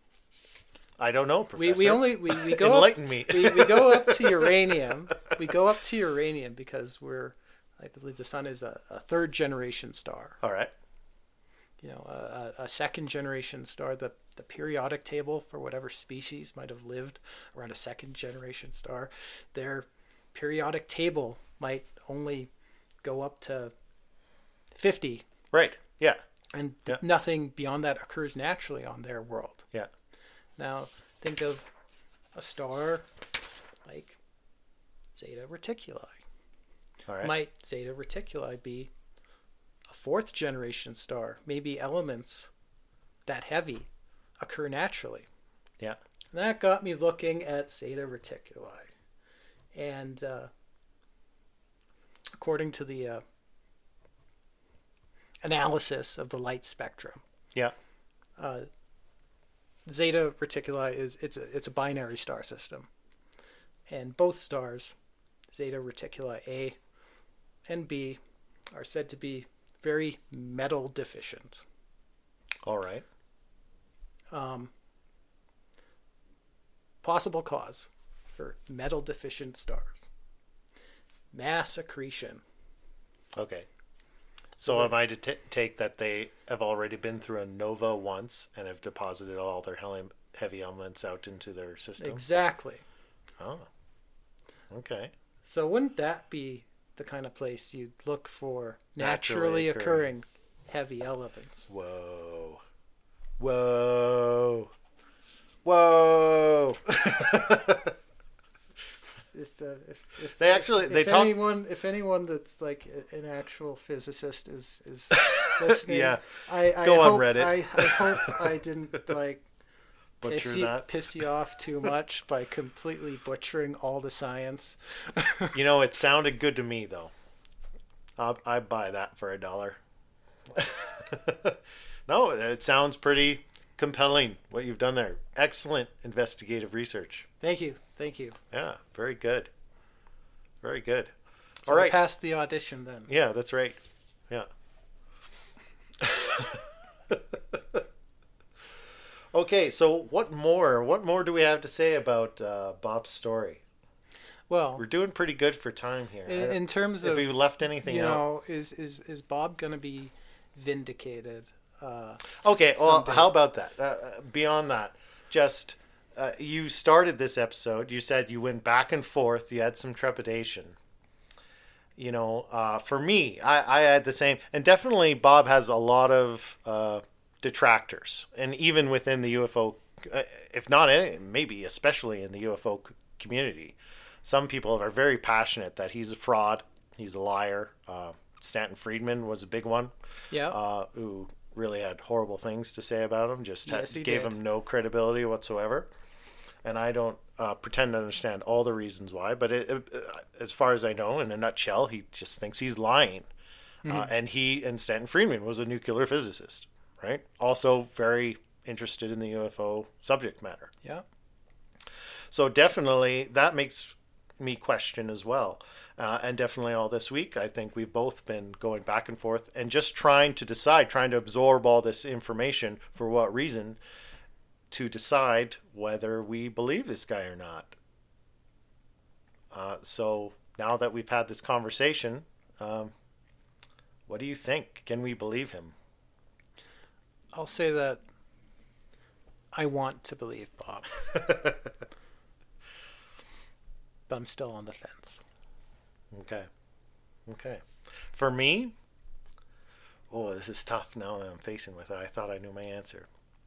I don't know, We, Professor. we only we, we go Enlighten up, me. we, we go up to uranium. We go up to uranium because we're, I believe the sun is a, a third generation star. All right, You know, a, a second generation star. The the periodic table for whatever species might have lived around a second generation star, their periodic table might only go up to fifty, right, yeah, and Yeah. nothing beyond that occurs naturally on their world. yeah, Now, think of a star like Zeta Reticuli. all right, Might Zeta Reticuli be a fourth generation star? Maybe elements that heavy occur naturally. yeah, And that got me looking at Zeta Reticuli. And uh, according to the uh, analysis of the light spectrum, yeah, uh, Zeta Reticuli is it's a, it's a binary star system, and both stars, Zeta Reticuli A and B, are said to be very metal deficient. all right, Um, possible cause for metal deficient stars: mass accretion. okay. So am I to t- take that they have already been through a nova once and have deposited all their heli- heavy elements out into their system? Exactly. Oh, okay. So wouldn't that be the kind of place you'd look for Naturally naturally, occurring. occurring heavy elements? Whoa. Whoa. Whoa! If, uh, if, if They actually- if they talk- anyone if anyone that's like a- an actual physicist is is listening, Yeah. I, I Go on hope, Reddit. I, I hope I didn't like Butcher piss you, that. piss you off too much by completely butchering all the science. You know, it sounded good to me, though. I'll, I'd buy that for a dollar. No, it sounds pretty compelling, what you've done there. Excellent investigative research. Thank you, thank you. Yeah, very good. Very good. So All I right. passed the audition then. Yeah, that's right. Yeah. Okay, so what more? What more do we have to say about uh, Bob's story? Well, We're doing pretty good for time here. I in, don't- in terms if of we left anything you out. know, is is is Bob gonna be vindicated? Uh, Okay, well, someday. how about that? Uh, uh, beyond that, just uh, you started this episode. You said you went back and forth. You had some trepidation. You know, uh, for me, I, I had the same, and definitely Bob has a lot of uh, detractors, and even within the U F O, uh, if not any, maybe especially in the U F O c- community, some people are very passionate that he's a fraud, he's a liar. Uh, Stanton Friedman was a big one. yeah, Uh, who really had horrible things to say about him, just had- Yes, he gave did. him no credibility whatsoever. And I don't uh, pretend to understand all the reasons why, but it, it, uh, as far as I know, in a nutshell, he just thinks he's lying. Uh, and he and Stanton Friedman was a nuclear physicist, right? Also very interested in the U F O subject matter. yeah. So definitely that makes me question as well. Uh, and definitely all this week, I think we've both been going back and forth and just trying to decide, trying to absorb all this information for what reason to decide whether we believe this guy or not. Uh, so now that we've had this conversation, um, what do you think? Can we believe him? I'll say that I want to believe Bob, but I'm still on the fence. Okay. Okay. For me, oh, this is tough now that I'm facing with it. I thought I knew my answer.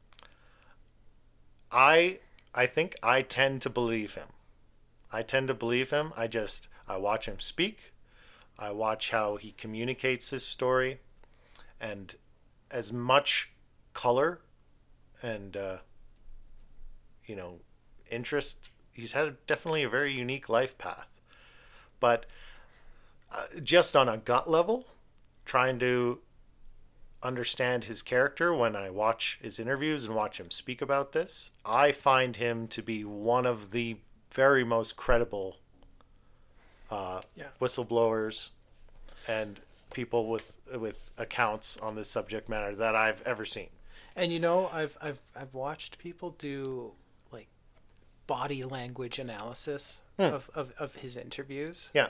I I think I tend to believe him. I tend to believe him. I just I watch him speak. I watch how he communicates his story, and as much color and uh, you know interest. He's had definitely a very unique life path, but uh, just on a gut level, trying to understand his character when I watch his interviews and watch him speak about this, I find him to be one of the very most credible uh, Yeah. whistleblowers and people with with accounts on this subject matter that I've ever seen. And you know, I've I've I've watched people do like body language analysis of, of, of his interviews, Yeah.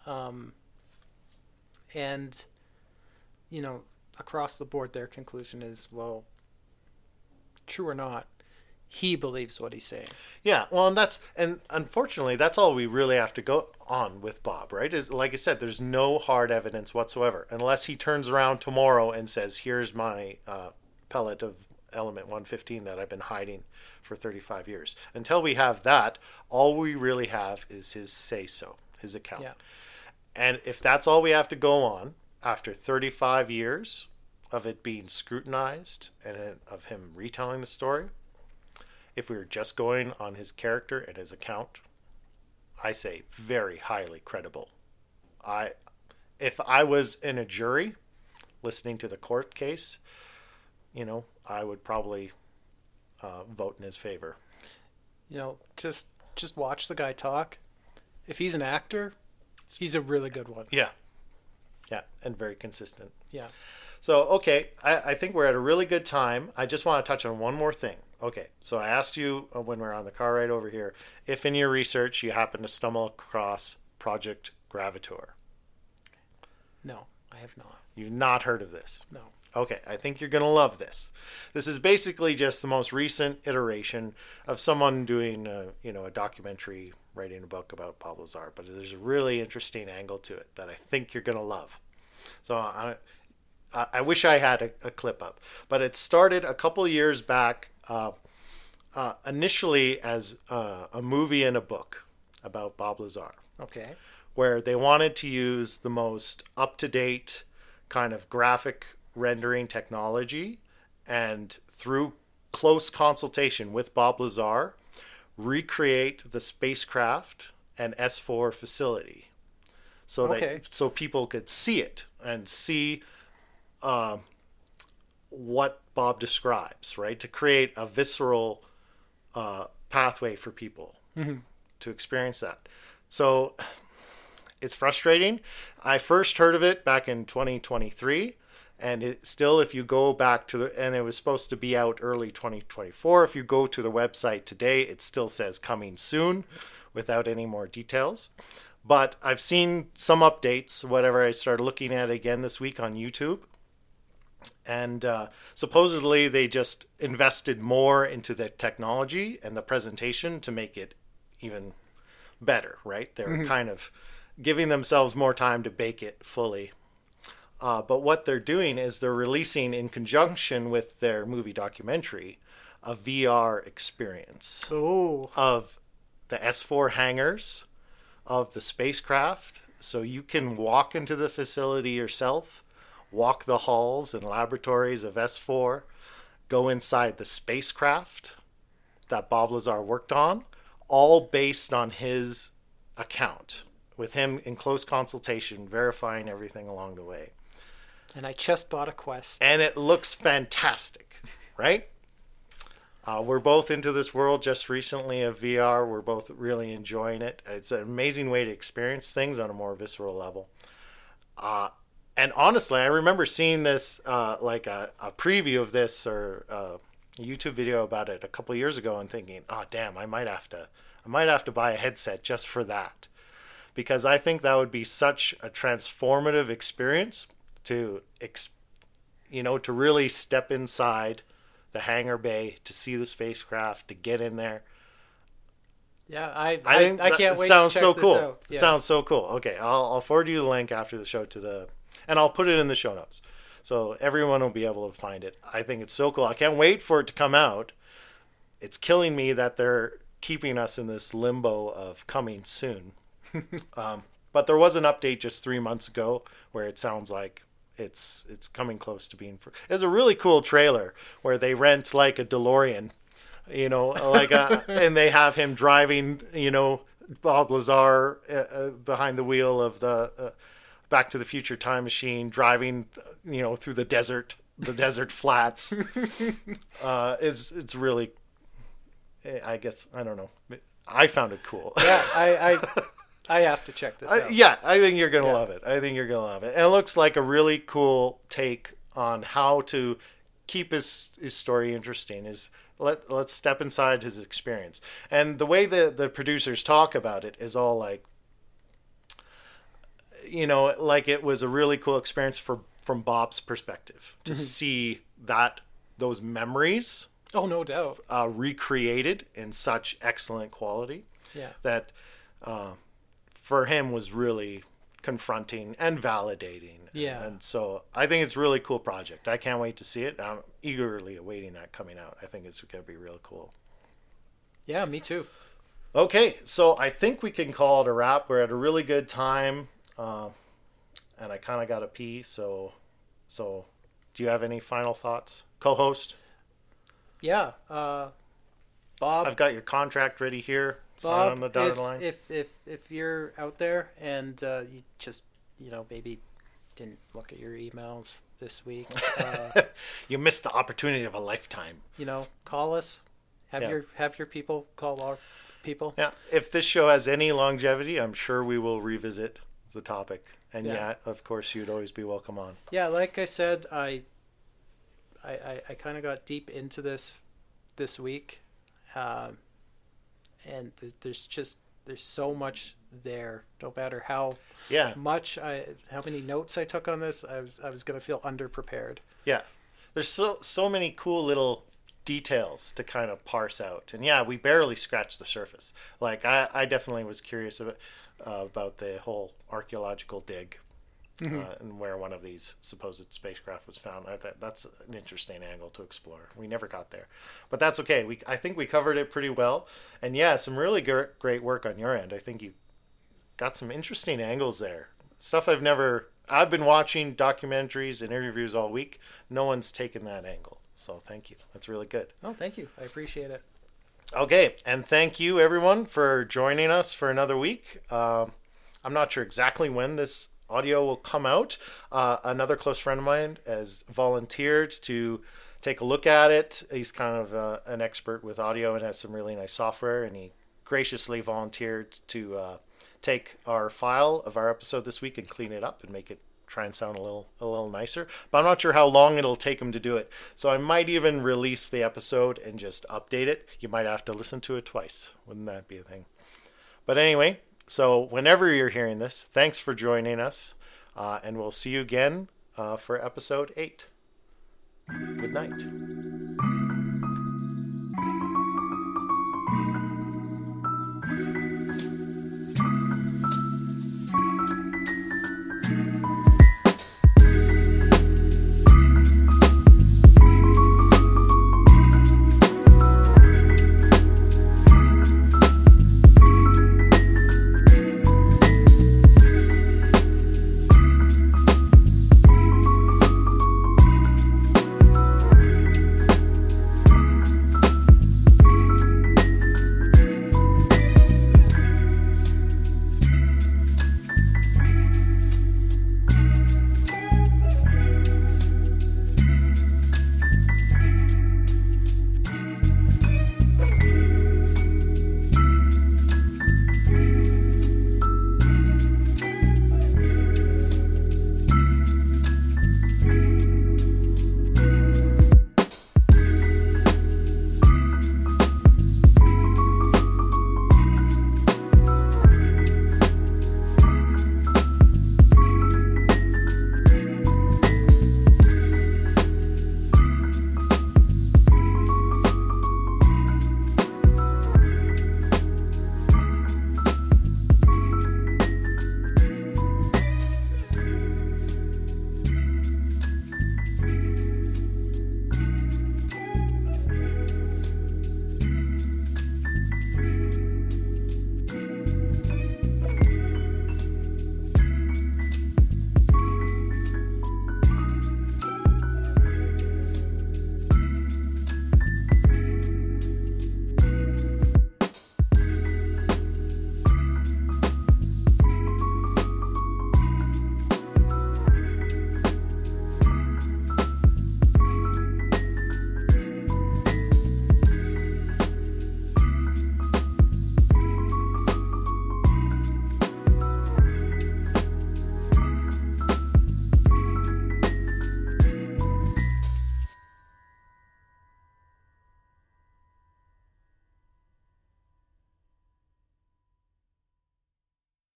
and you know, across the board, their conclusion is, well, true or not, he believes what he's saying. Yeah, well, and that's and unfortunately, that's all we really have to go on with Bob, right? Is like I said, there's no hard evidence whatsoever, unless he turns around tomorrow and says, "Here's my uh, pellet of element one fifteen that I've been hiding for thirty-five years." Until we have that, all we really have is his say-so, his account. Yeah. And if that's all we have to go on after thirty-five years of it being scrutinized and it- of him retelling the story. If we were just going on his character and his account, I say very highly credible. I, if I was in a jury listening to the court case, you know, I would probably uh, vote in his favor. You know, just just watch the guy talk. If he's an actor, he's a really good one. Yeah. Yeah, and very consistent. Yeah. So, okay, I, I think we're at a really good time. I just want to touch on one more thing. Okay, so I asked you uh, when we were on the car ride over here, if in your research you happen to stumble across Project Gravitor. No, I have not. You've not heard of this. No. Okay, I think you're going to love this. This is basically just the most recent iteration of someone doing, a, you know, a documentary, writing a book about Bob Lazar, but there's a really interesting angle to it that I think you're going to love. So I, I wish I had a, a clip up, but it started a couple years back. Uh, uh, initially as uh, a movie and a book about Bob Lazar, Okay. where they wanted to use the most up-to-date kind of graphic rendering technology, and through close consultation with Bob Lazar, recreate the spacecraft and S four facility, so Okay. that so people could see it and see uh, what Bob describes, right? To create a visceral uh, pathway for people to experience that. So it's frustrating. I first heard of it back in twenty twenty-three, and it still, if you go back to the, and it was supposed to be out early twenty twenty-four. If you go to the website today, it still says coming soon without any more details. But I've seen some updates, whatever. I started looking at it again this week on YouTube. And uh, supposedly they just invested more into the technology and the presentation to make it even better, right? They're mm-hmm. kind of giving themselves more time to bake it fully. Uh, but what they're doing is they're releasing, in conjunction with their movie documentary, a V R experience Ooh. of the S four hangars, of the spacecraft. So you can walk into the facility yourself, walk the halls and laboratories of S four, go inside the spacecraft that Bob Lazar worked on, all based on his account, with him in close consultation, verifying everything along the way. And I just bought a Quest. And it looks fantastic, right? Uh, we're both into this world just recently of V R. We're both really enjoying it. It's an amazing way to experience things on a more visceral level. Uh, and honestly, I remember seeing this, uh, like a, a preview of this or uh, a YouTube video about it a couple of years ago, and thinking, oh, damn, I might have to, I might have to buy a headset just for that. Because I think that would be such a transformative experience to, you know, to really step inside the hangar bay, to see the spacecraft, to get in there. Yeah, I I, I, think I can't wait sounds to check so this cool. out. It Yeah. sounds so cool. Okay, I'll I'll forward you the link after the show to the, and I'll put it in the show notes, so everyone will be able to find it. I think it's so cool. I can't wait for it to come out. It's killing me that they're keeping us in this limbo of coming soon. um, but there was an update just three months ago where it sounds like it's it's coming close to being. For, it's a really cool trailer where they rent like a DeLorean, you know, like a, and they have him driving, you know, Bob Lazar uh, uh, behind the wheel of the uh, Back to the Future time machine, driving, you know, through the desert, the desert flats. Uh, it's it's really, I guess, I don't know. I found it cool. Yeah, I, I I have to check this I, out. yeah, I think you're gonna Yeah. love it. I think you're gonna love it, and it looks like a really cool take on how to keep his his story interesting. Is let let's step inside his experience, and the way the the producers talk about it is all like, you know, like it was a really cool experience for from Bob's perspective to Mm-hmm. see that those memories Oh, no doubt. uh, recreated in such excellent quality. Yeah. That uh, for him was really confronting and validating. Yeah. And so I think it's a really cool project. I can't wait to see it. I'm eagerly awaiting that coming out. I think it's going to be real cool. Yeah, me too. Okay, so I think we can call it a wrap. We're at a really good time, uh, and I kind of got to pee. So, so do you have any final thoughts, co-host? Yeah. Uh, Bob. I've got your contract ready here. Sign Bob, on the dotted if, line. if if if you're out there and uh, you just you know maybe didn't look at your emails this week, uh, You missed the opportunity of a lifetime. you know, call us. Have Yeah. your have your people call our people. Yeah, if this show has any longevity, I'm sure we will revisit the topic. And yeah, Yeah. of course, you'd always be welcome on. Yeah, like I said, I I I, I kind of got deep into this this week, um, and th- there's just there's so much there. No matter how Yeah, much I how many notes I took on this, I was I was gonna feel underprepared. yeah. There's so so many cool little details to kind of parse out. And yeah, we barely scratched the surface. Like I, I definitely was curious about uh, about the whole archaeological dig uh, and where one of these supposed spacecraft was found. I thought that's an interesting angle to explore. We never got there, but that's okay. We I think we covered it pretty well, and yeah, some really gr- great work on your end. I think you got some interesting angles there. Stuff I've never. I've been watching documentaries and interviews all week. No one's taken that angle, so thank you. That's really good. Oh, thank you. I appreciate it. Okay, and thank you everyone for joining us for another week. Um, I'm not sure exactly when this audio will come out. Uh, another close friend of mine has volunteered to take a look at it. He's kind of uh, an expert with audio and has some really nice software, and he graciously volunteered to uh, take our file of our episode this week and clean it up and make it try and sound a little a little nicer. But I'm not sure how long it'll take him to do it. So I might even release the episode and just update it. You might have to listen to it twice. Wouldn't that be a thing? But anyway, so whenever you're hearing this, thanks for joining us. Uh, and we'll see you again uh, for episode eight. Good night.